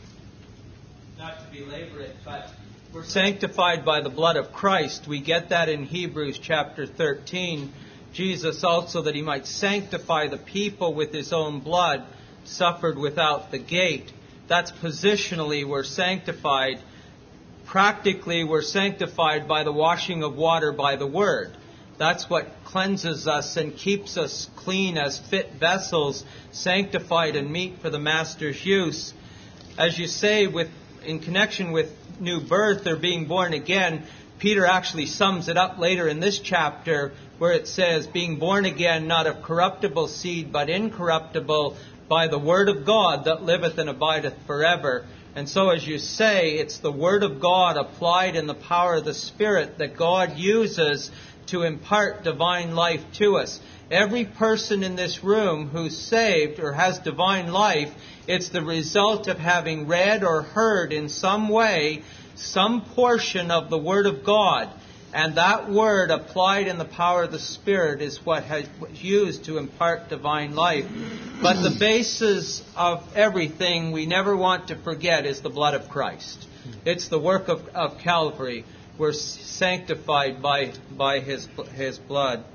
Not to belabor it, but we're sanctified by the blood of Christ. We get that in Hebrews chapter thirteen. Jesus also, that He might sanctify the people with His own blood, suffered without the gate. That's positionally we're sanctified. Practically, we're sanctified by the washing of water by the Word. That's what cleanses us and keeps us clean as fit vessels, sanctified and meet for the Master's use. As you say, with in connection with new birth or being born again, Peter actually sums it up later in this chapter where it says, being born again, not of corruptible seed, but incorruptible, by the Word of God that liveth and abideth forever. And so, as you say, it's the Word of God applied in the power of the Spirit that God uses to impart divine life to us. Every person in this room who's saved or has divine life, it's the result of having read or heard in some way some portion of the Word of God. And that Word applied in the power of the Spirit is what has used to impart divine life. But the basis of everything we never want to forget is the blood of Christ. It's the work of, of Calvary. We're sanctified by, by His, His blood.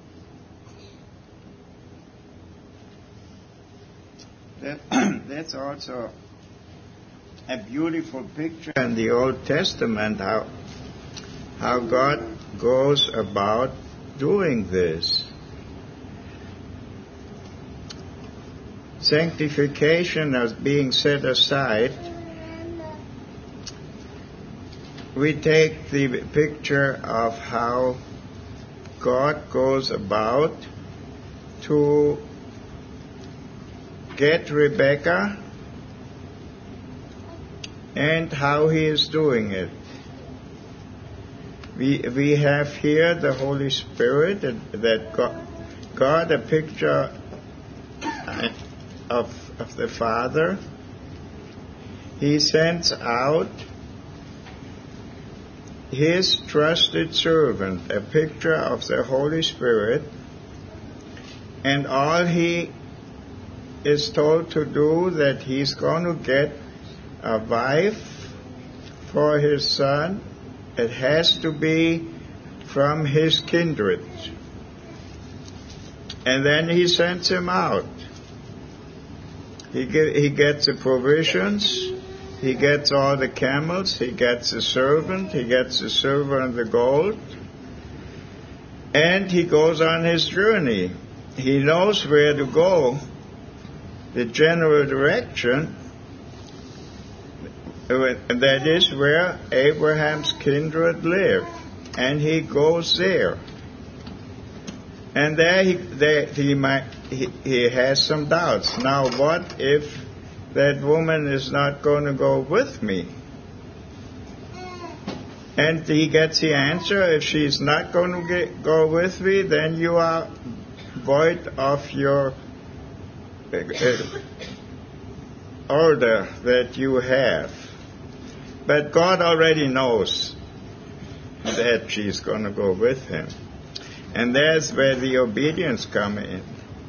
That, that's also a beautiful picture in the Old Testament, how how God goes about doing this. sanctification as being set aside, we take the picture of how God goes about to get Rebekah and how he is doing it. We, we have here the Holy Spirit, that, that God, God, a picture of, of the Father. He sends out His trusted servant, a picture of the Holy Spirit, and all he is told to do, that he's going to get a wife for his son. It has to be from his kindred. And then he sends him out. He, get, he gets the provisions. He gets all the camels, he gets the servant, he gets the silver and the gold, and he goes on his journey. He knows where to go, the general direction, that is where Abraham's kindred live, and he goes there. And there he, there he, might, he, he has some doubts. Now what if that woman is not going to go with me? And he gets the answer, if she's not going to get, go with me, then you are void of your uh, order that you have. But God already knows that she's going to go with him. And that's where the obedience comes in.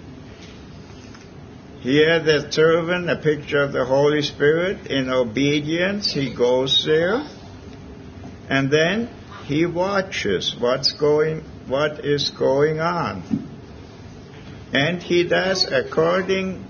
Here the servant, a picture of the Holy Spirit, in obedience he goes there, and then he watches what's going, what is going on. And he does according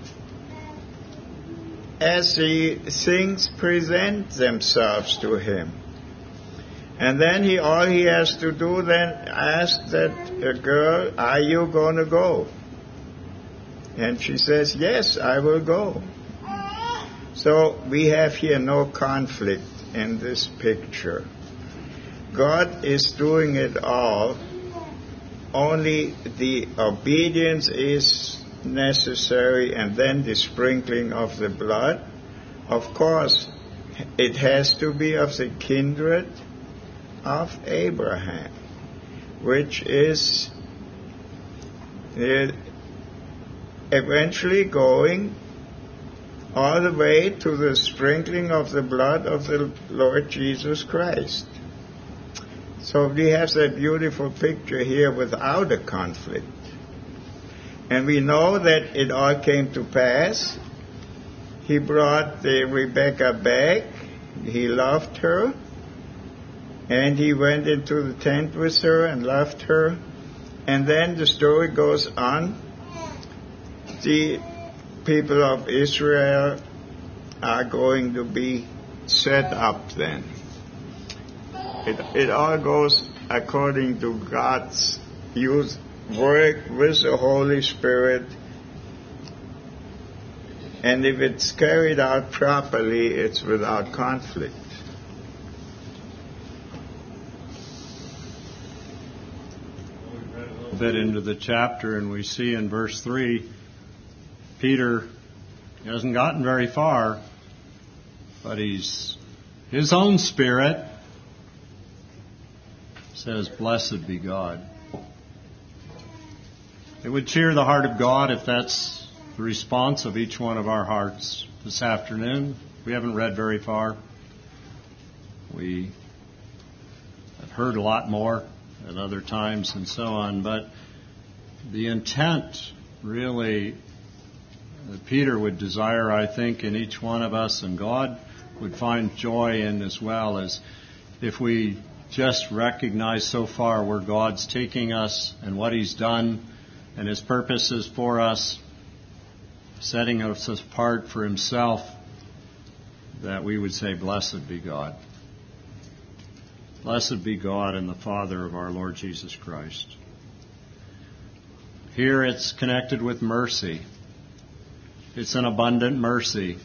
as the things present themselves to him. And then he, all he has to do then ask that girl, are you going to go? And she says, yes, I will go. So we have here no conflict in this picture. God is doing it all. Only the obedience is necessary, and then the sprinkling of the blood. Of course, it has to be of the kindred of Abraham, which is uh, eventually going all the way to the sprinkling of the blood of the Lord Jesus Christ. So we have that beautiful picture here without a conflict. And we know that it all came to pass. He brought the Rebekah back. He loved her. And he went into the tent with her and loved her. And then the story goes on. The people of Israel are going to be set up then. It, it all goes according to God's use, work with the Holy Spirit. And if it's carried out properly, it's without conflict. We read a little bit into the chapter, and we see in verse three, Peter hasn't gotten very far, but he's his own spirit says, "Blessed be God." It would cheer the heart of God if that's the response of each one of our hearts this afternoon. We haven't read very far. We have heard a lot more at other times and so on, but the intent really that Peter would desire, I think, in each one of us, and God would find joy in as well, as if we just recognize so far where God's taking us and what He's done and His purposes for us, setting us apart for Himself, that we would say, "Blessed be God. Blessed be God and the Father of our Lord Jesus Christ." Here it's connected with mercy. It's an abundant mercy.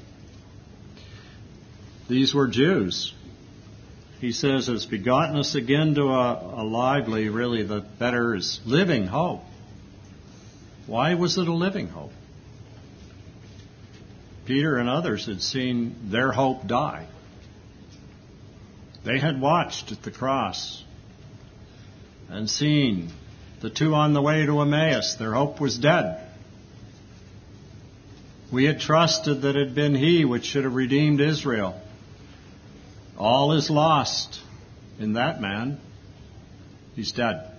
These were Jews. He says, has begotten us again to a, a lively, really the better is living hope. Why was it a living hope? Peter and others had seen their hope die. They had watched at the cross and seen the two on the way to Emmaus. Their hope was dead. We had trusted that it had been He which should have redeemed Israel. All is lost in that man. He's dead.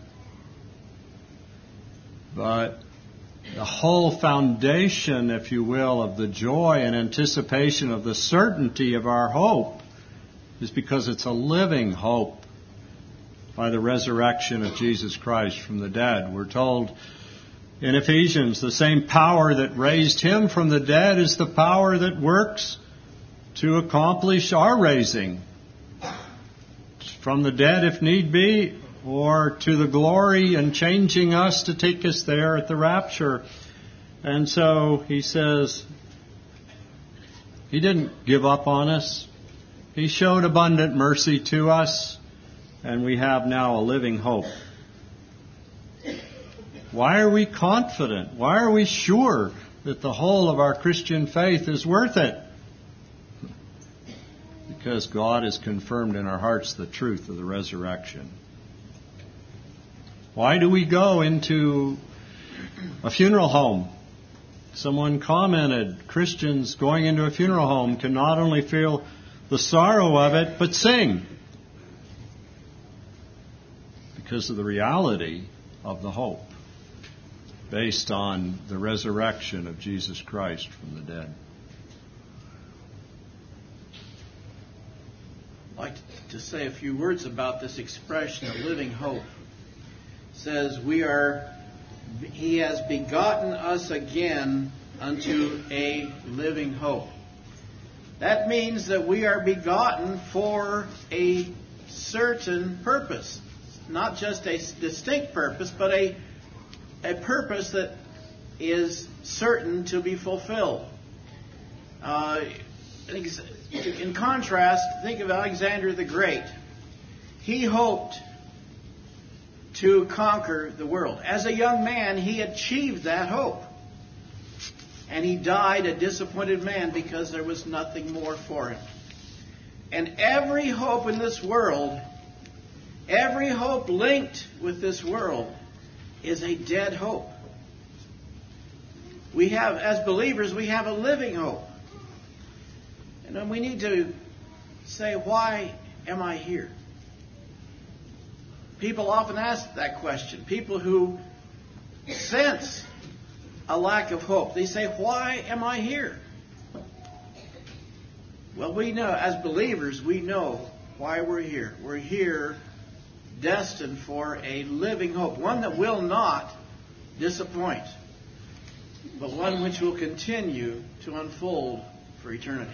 But the whole foundation, if you will, of the joy and anticipation of the certainty of our hope is because it's a living hope by the resurrection of Jesus Christ from the dead. We're told in Ephesians, the same power that raised Him from the dead is the power that works to accomplish our raising from the dead if need be, or to the glory and changing us to take us there at the rapture. And so he says, He didn't give up on us. He showed abundant mercy to us, and we have now a living hope. Why are we confident? Why are we sure that the whole of our Christian faith is worth it? Because God has confirmed in our hearts the truth of the resurrection. Why do we go into a funeral home? Someone commented, Christians going into a funeral home can not only feel the sorrow of it, but sing. Because of the reality of the hope based on the resurrection of Jesus Christ from the dead. I'd like to say a few words about this expression of living hope. It says, we are, He has begotten us again unto a living hope. That means that we are begotten for a certain purpose. Not just a distinct purpose, but a, a purpose that is certain to be fulfilled. Uh, in contrast, think of Alexander the Great. He hoped to conquer the world. As a young man, he achieved that hope. And he died a disappointed man because there was nothing more for him. And every hope in this world, every hope linked with this world, is a dead hope. We have, as believers, we have a living hope. And then we need to say, why am I here? People often ask that question. People who sense a lack of hope. They say, why am I here? Well, we know, as believers, we know why we're here. We're here destined for a living hope. One that will not disappoint, but one which will continue to unfold for eternity.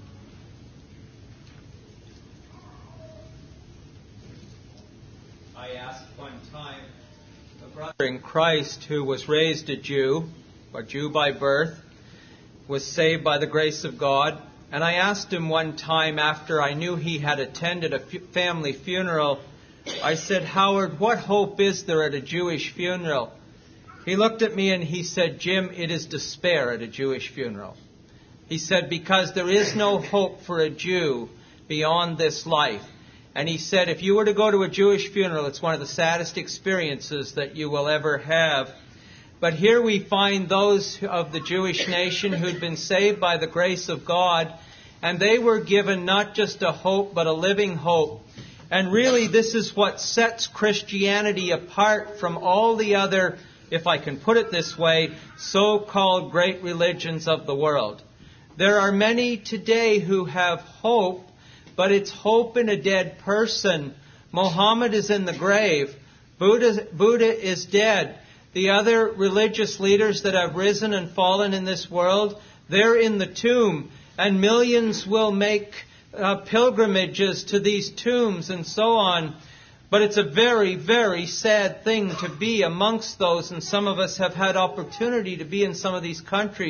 I asked one time a brother in Christ who was raised a Jew, a Jew by birth, was saved by the grace of God. And I asked him one time after I knew he had attended a family funeral, I said, Howard, what hope is there at a Jewish funeral? He looked at me and he said, Jim, it is despair at a Jewish funeral. He said, because there is no hope for a Jew beyond this life. And he said, if you were to go to a Jewish funeral, it's one of the saddest experiences that you will ever have. But here we find those of the Jewish nation who'd been saved by the grace of God, and they were given not just a hope, but a living hope. And really, this is what sets Christianity apart from all the other, if I can put it this way, so-called great religions of the world. There are many today who have hope, but it's hope in a dead person. Mohammed is in the grave. Buddha, Buddha is dead. The other religious leaders that have risen and fallen in this world, they're in the tomb. And millions will make uh, pilgrimages to these tombs and so on. But it's a very, very sad thing to be amongst those. And some of us have had opportunity to be in some of these countries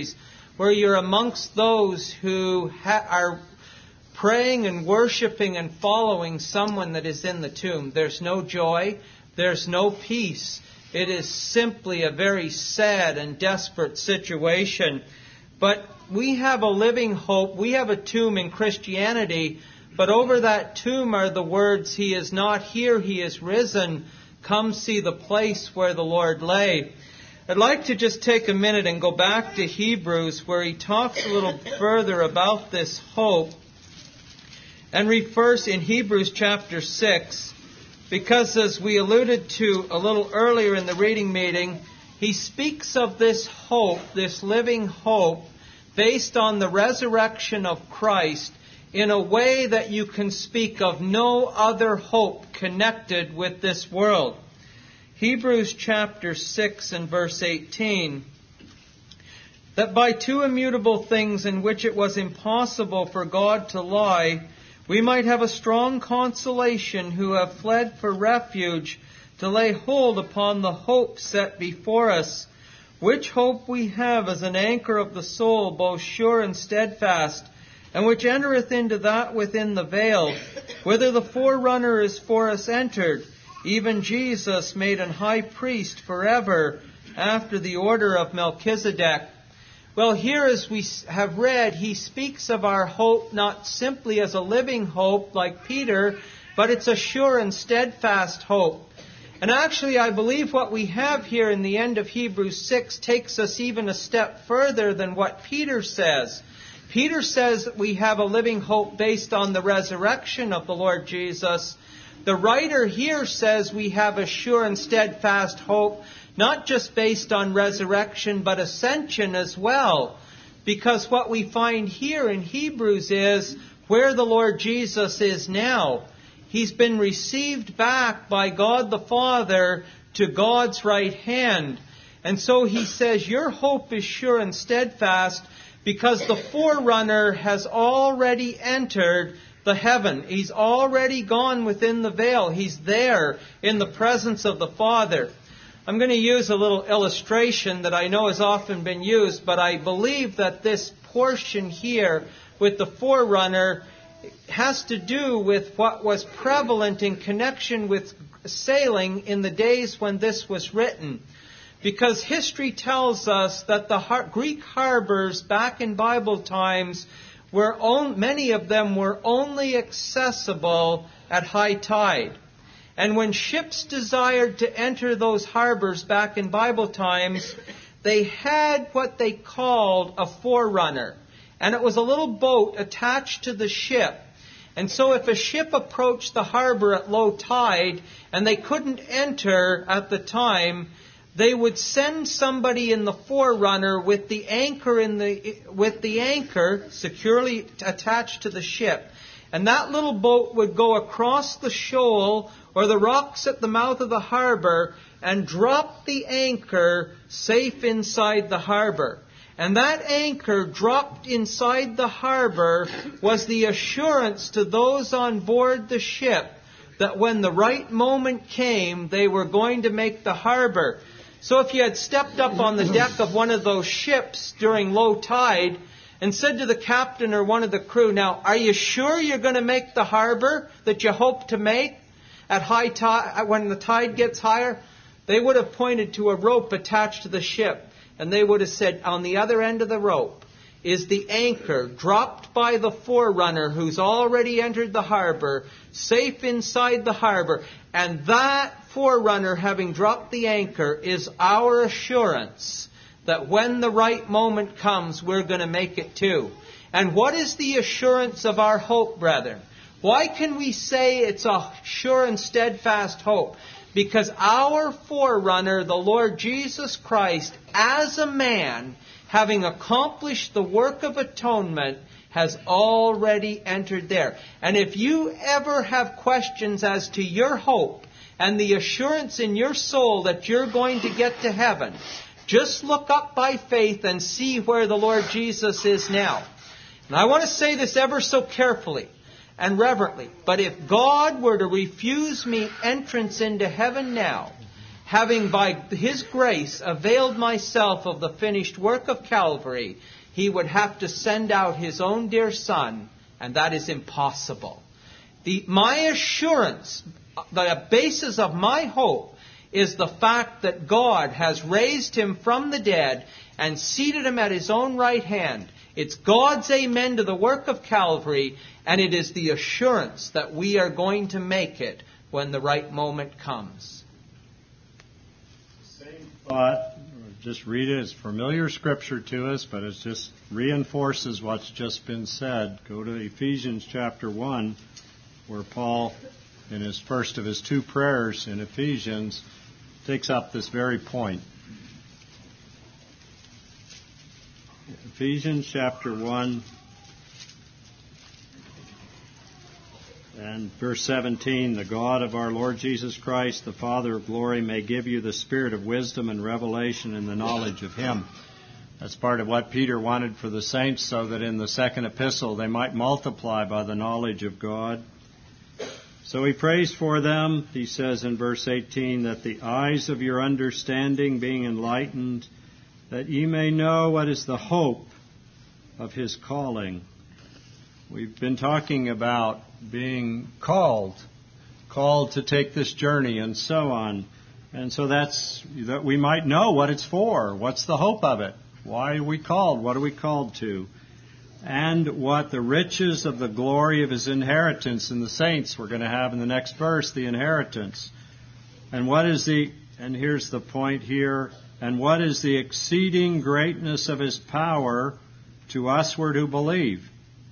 where you're amongst those who ha- are praying and worshiping and following someone that is in the tomb. There's no joy. There's no peace. It is simply a very sad and desperate situation. But we have a living hope. We have a tomb in Christianity, but over that tomb are the words, "He is not here, He is risen. Come see the place where the Lord lay." I'd like to just take a minute and go back to Hebrews, where he talks a little further about this hope, and refers in Hebrews chapter six, because as we alluded to a little earlier in the reading meeting, he speaks of this hope, this living hope, based on the resurrection of Christ in a way that you can speak of no other hope connected with this world. Hebrews chapter six and verse eighteen, that by two immutable things in which it was impossible for God to lie, we might have a strong consolation who have fled for refuge to lay hold upon the hope set before us, which hope we have as an anchor of the soul, both sure and steadfast, and which entereth into that within the veil, whither the forerunner is for us entered, even Jesus made an high priest forever, after the order of Melchizedek. Well, here as we have read, he speaks of our hope not simply as a living hope like Peter, but it's a sure and steadfast hope. And actually, I believe what we have here in the end of Hebrews six takes us even a step further than what Peter says. Peter says that we have a living hope based on the resurrection of the Lord Jesus. The writer here says we have a sure and steadfast hope, not just based on resurrection, but ascension as well. Because what we find here in Hebrews is where the Lord Jesus is now. He's been received back by God the Father to God's right hand. And so he says, your hope is sure and steadfast because the forerunner has already entered the heaven. He's already gone within the veil. He's there in the presence of the Father. I'm going to use a little illustration that I know has often been used, but I believe that this portion here with the forerunner has to do with what was prevalent in connection with sailing in the days when this was written. Because history tells us that the har- Greek harbors back in Bible times were on, many of them were only accessible at high tide. And when ships desired to enter those harbors back in Bible times, they had what they called a forerunner. And it was a little boat attached to the ship. And so if a ship approached the harbor at low tide and they couldn't enter at the time, they would send somebody in the forerunner with the anchor in the with the anchor securely attached to the ship. And that little boat would go across the shoal or the rocks at the mouth of the harbor and drop the anchor safe inside the harbor. And that anchor dropped inside the harbor was the assurance to those on board the ship that when the right moment came, they were going to make the harbor. So if you had stepped up on the deck of one of those ships during low tide and said to the captain or one of the crew, now, are you sure you're going to make the harbor that you hope to make at high tide, when the tide gets higher? They would have pointed to a rope attached to the ship, and they would have said, on the other end of the rope is the anchor dropped by the forerunner who's already entered the harbor, safe inside the harbor. And that forerunner, having dropped the anchor, is our assurance that when the right moment comes, we're going to make it too. And what is the assurance of our hope, brethren? Why can we say it's a sure and steadfast hope? Because our forerunner, the Lord Jesus Christ, as a man, having accomplished the work of atonement, has already entered there. And if you ever have questions as to your hope and the assurance in your soul that you're going to get to heaven, just look up by faith and see where the Lord Jesus is now. And I want to say this ever so carefully and reverently. But if God were to refuse me entrance into heaven now, having by His grace availed myself of the finished work of Calvary, He He would have to send out His own dear Son, and that is impossible. The, my assurance, the basis of my hope, is the fact that God has raised Him from the dead and seated Him at His own right hand. It's God's amen to the work of Calvary, and it is the assurance that we are going to make it when the right moment comes. Same thought. Just read it. It's familiar scripture to us, but it just reinforces what's just been said. Go to Ephesians chapter one, where Paul, in his first of his two prayers in Ephesians, takes up this very point. Ephesians chapter one and verse seventeen, the God of our Lord Jesus Christ, the Father of glory, may give you the spirit of wisdom and revelation in the knowledge of Him. That's part of what Peter wanted for the saints, so that in the second epistle they might multiply by the knowledge of God. So he prays for them, he says in verse eighteen, that the eyes of your understanding being enlightened, that ye may know what is the hope of His calling. We've been talking about being called, called to take this journey and so on. And so that's, that we might know what it's for. What's the hope of it? Why are we called? What are we called to? And what the riches of the glory of His inheritance in the saints we're going to have in the next verse, the inheritance. And what is the, and here's the point here, and what is the exceeding greatness of His power to usward who believe?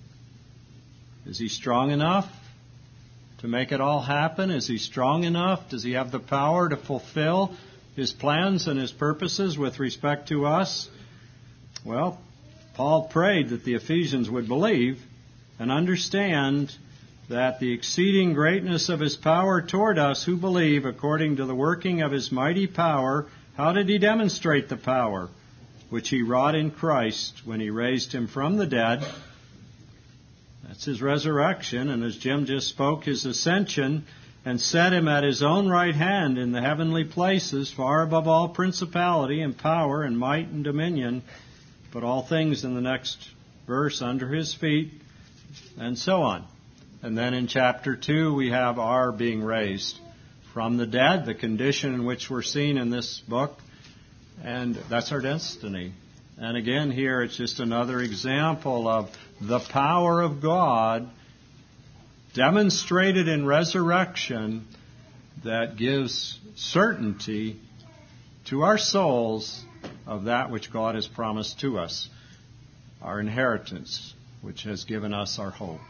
Is He strong enough to make it all happen? Is He strong enough? Does He have the power to fulfill His plans and His purposes with respect to us? Well, Paul prayed that the Ephesians would believe and understand that the exceeding greatness of His power toward us who believe, according to the working of His mighty power. How did He demonstrate the power? Which He wrought in Christ when He raised Him from the dead. That's His resurrection, and as Jim just spoke, His ascension, and set Him at His own right hand in the heavenly places, far above all principality and power and might and dominion, but all things in the next verse under His feet, and so on. And then in chapter two, we have our being raised from the dead, the condition in which we're seen in this book, and that's our destiny. And again, here it's just another example of the power of God demonstrated in resurrection that gives certainty to our souls of that which God has promised to us, our inheritance, which has given us our hope.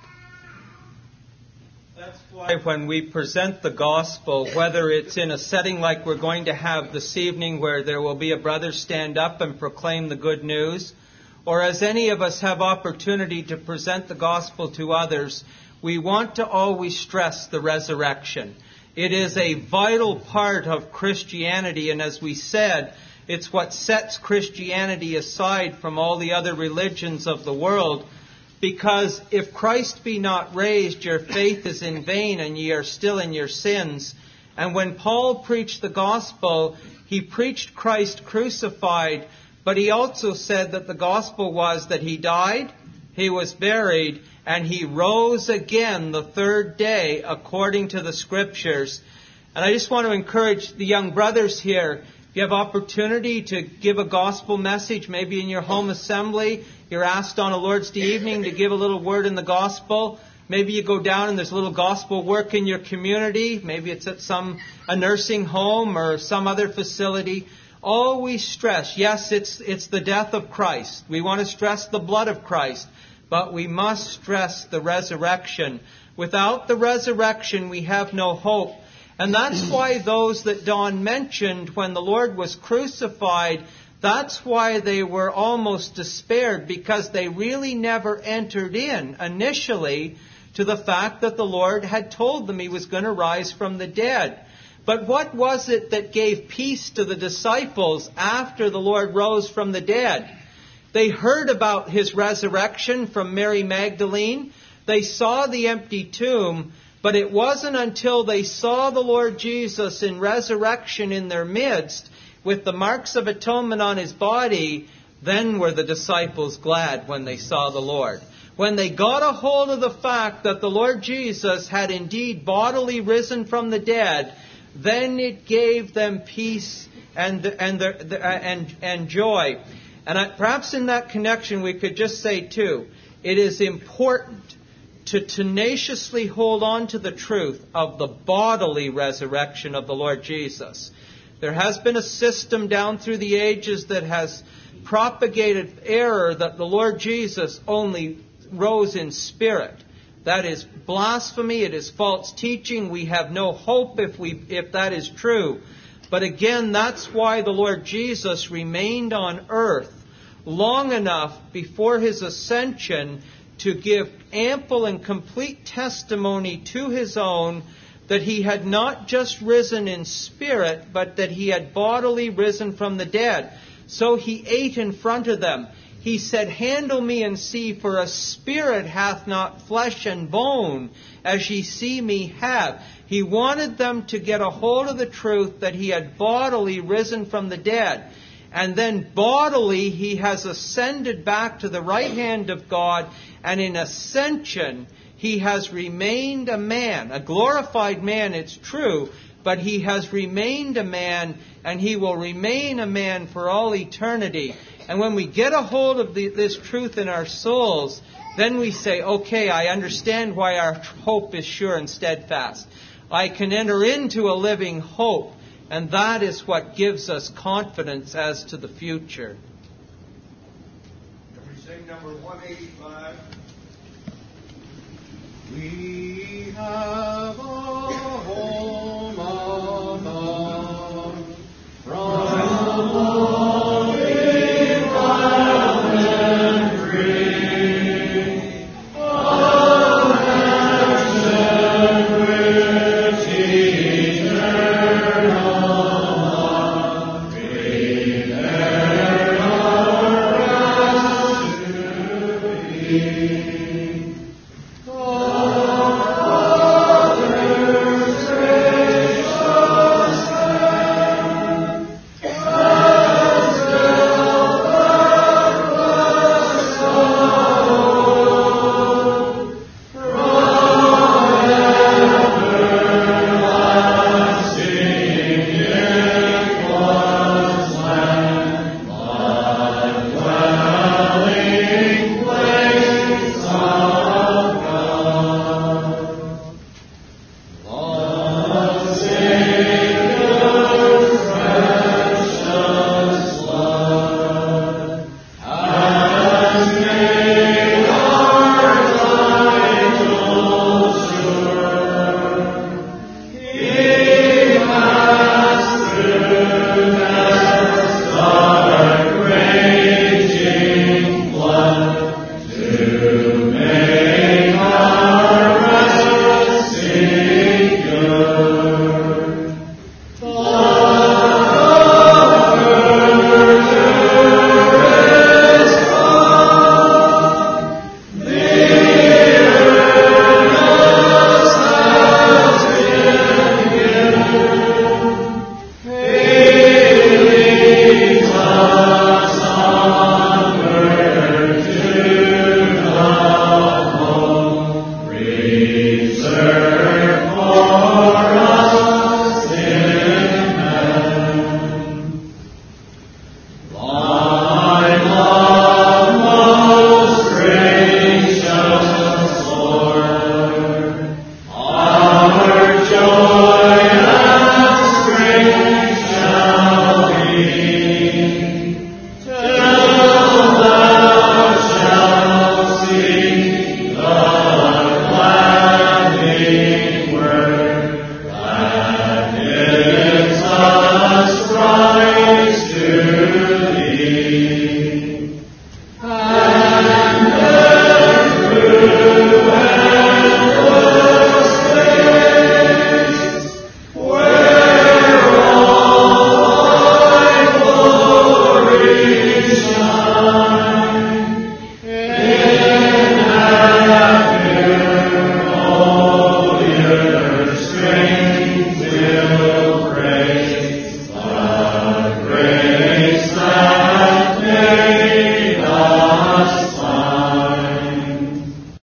That's why when we present the gospel, whether it's in a setting like we're going to have this evening where there will be a brother stand up and proclaim the good news, or as any of us have opportunity to present the gospel to others, we want to always stress the resurrection. It is a vital part of Christianity, and as we said, it's what sets Christianity aside from all the other religions of the world. Because if Christ be not raised, your faith is in vain, and ye are still in your sins. And when Paul preached the gospel, he preached Christ crucified, but he also said that the gospel was that He died, He was buried, and He rose again the third day according to the Scriptures. And I just want to encourage the young brothers here, if you have opportunity to give a gospel message, maybe in your home assembly, you're asked on a Lord's Day evening to give a little word in the gospel. Maybe you go down and there's a little gospel work in your community. Maybe it's at some a nursing home or some other facility. Always stress, yes, it's it's the death of Christ. We want to stress the blood of Christ, but we must stress the resurrection. Without the resurrection, we have no hope. And that's why those that Don mentioned when the Lord was crucified, that's why they were almost despaired, because they really never entered in initially to the fact that the Lord had told them He was going to rise from the dead. But what was it that gave peace to the disciples after the Lord rose from the dead? They heard about His resurrection from Mary Magdalene. They saw the empty tomb, but it wasn't until they saw the Lord Jesus in resurrection in their midst, with the marks of atonement on His body, Then were the disciples glad when they saw the Lord. When they got a hold of the fact that the Lord Jesus had indeed bodily risen from the dead, then it gave them peace and and the, the, and and joy. And I, perhaps in that connection we could just say too, it is important to tenaciously hold on to the truth of the bodily resurrection of the Lord Jesus. There has been a system down through the ages that has propagated error that the Lord Jesus only rose in spirit. That is blasphemy. It is false teaching. We have no hope if we if that is true. But again, that's why the Lord Jesus remained on earth long enough before His ascension to give ample and complete testimony to His own that He had not just risen in spirit, but that He had bodily risen from the dead. So He ate in front of them. He said, "Handle me and see, for a spirit hath not flesh and bone, as ye see me have." He wanted them to get a hold of the truth that He had bodily risen from the dead. And then bodily He has ascended back to the right hand of God, and in ascension He has remained a man, a glorified man, it's true, but He has remained a man, and He will remain a man for all eternity. And when we get a hold of the, this truth in our souls, then we say, okay, I understand why our hope is sure and steadfast. I can enter into a living hope, and that is what gives us confidence as to the future. Can we sing number one eighty-five? We have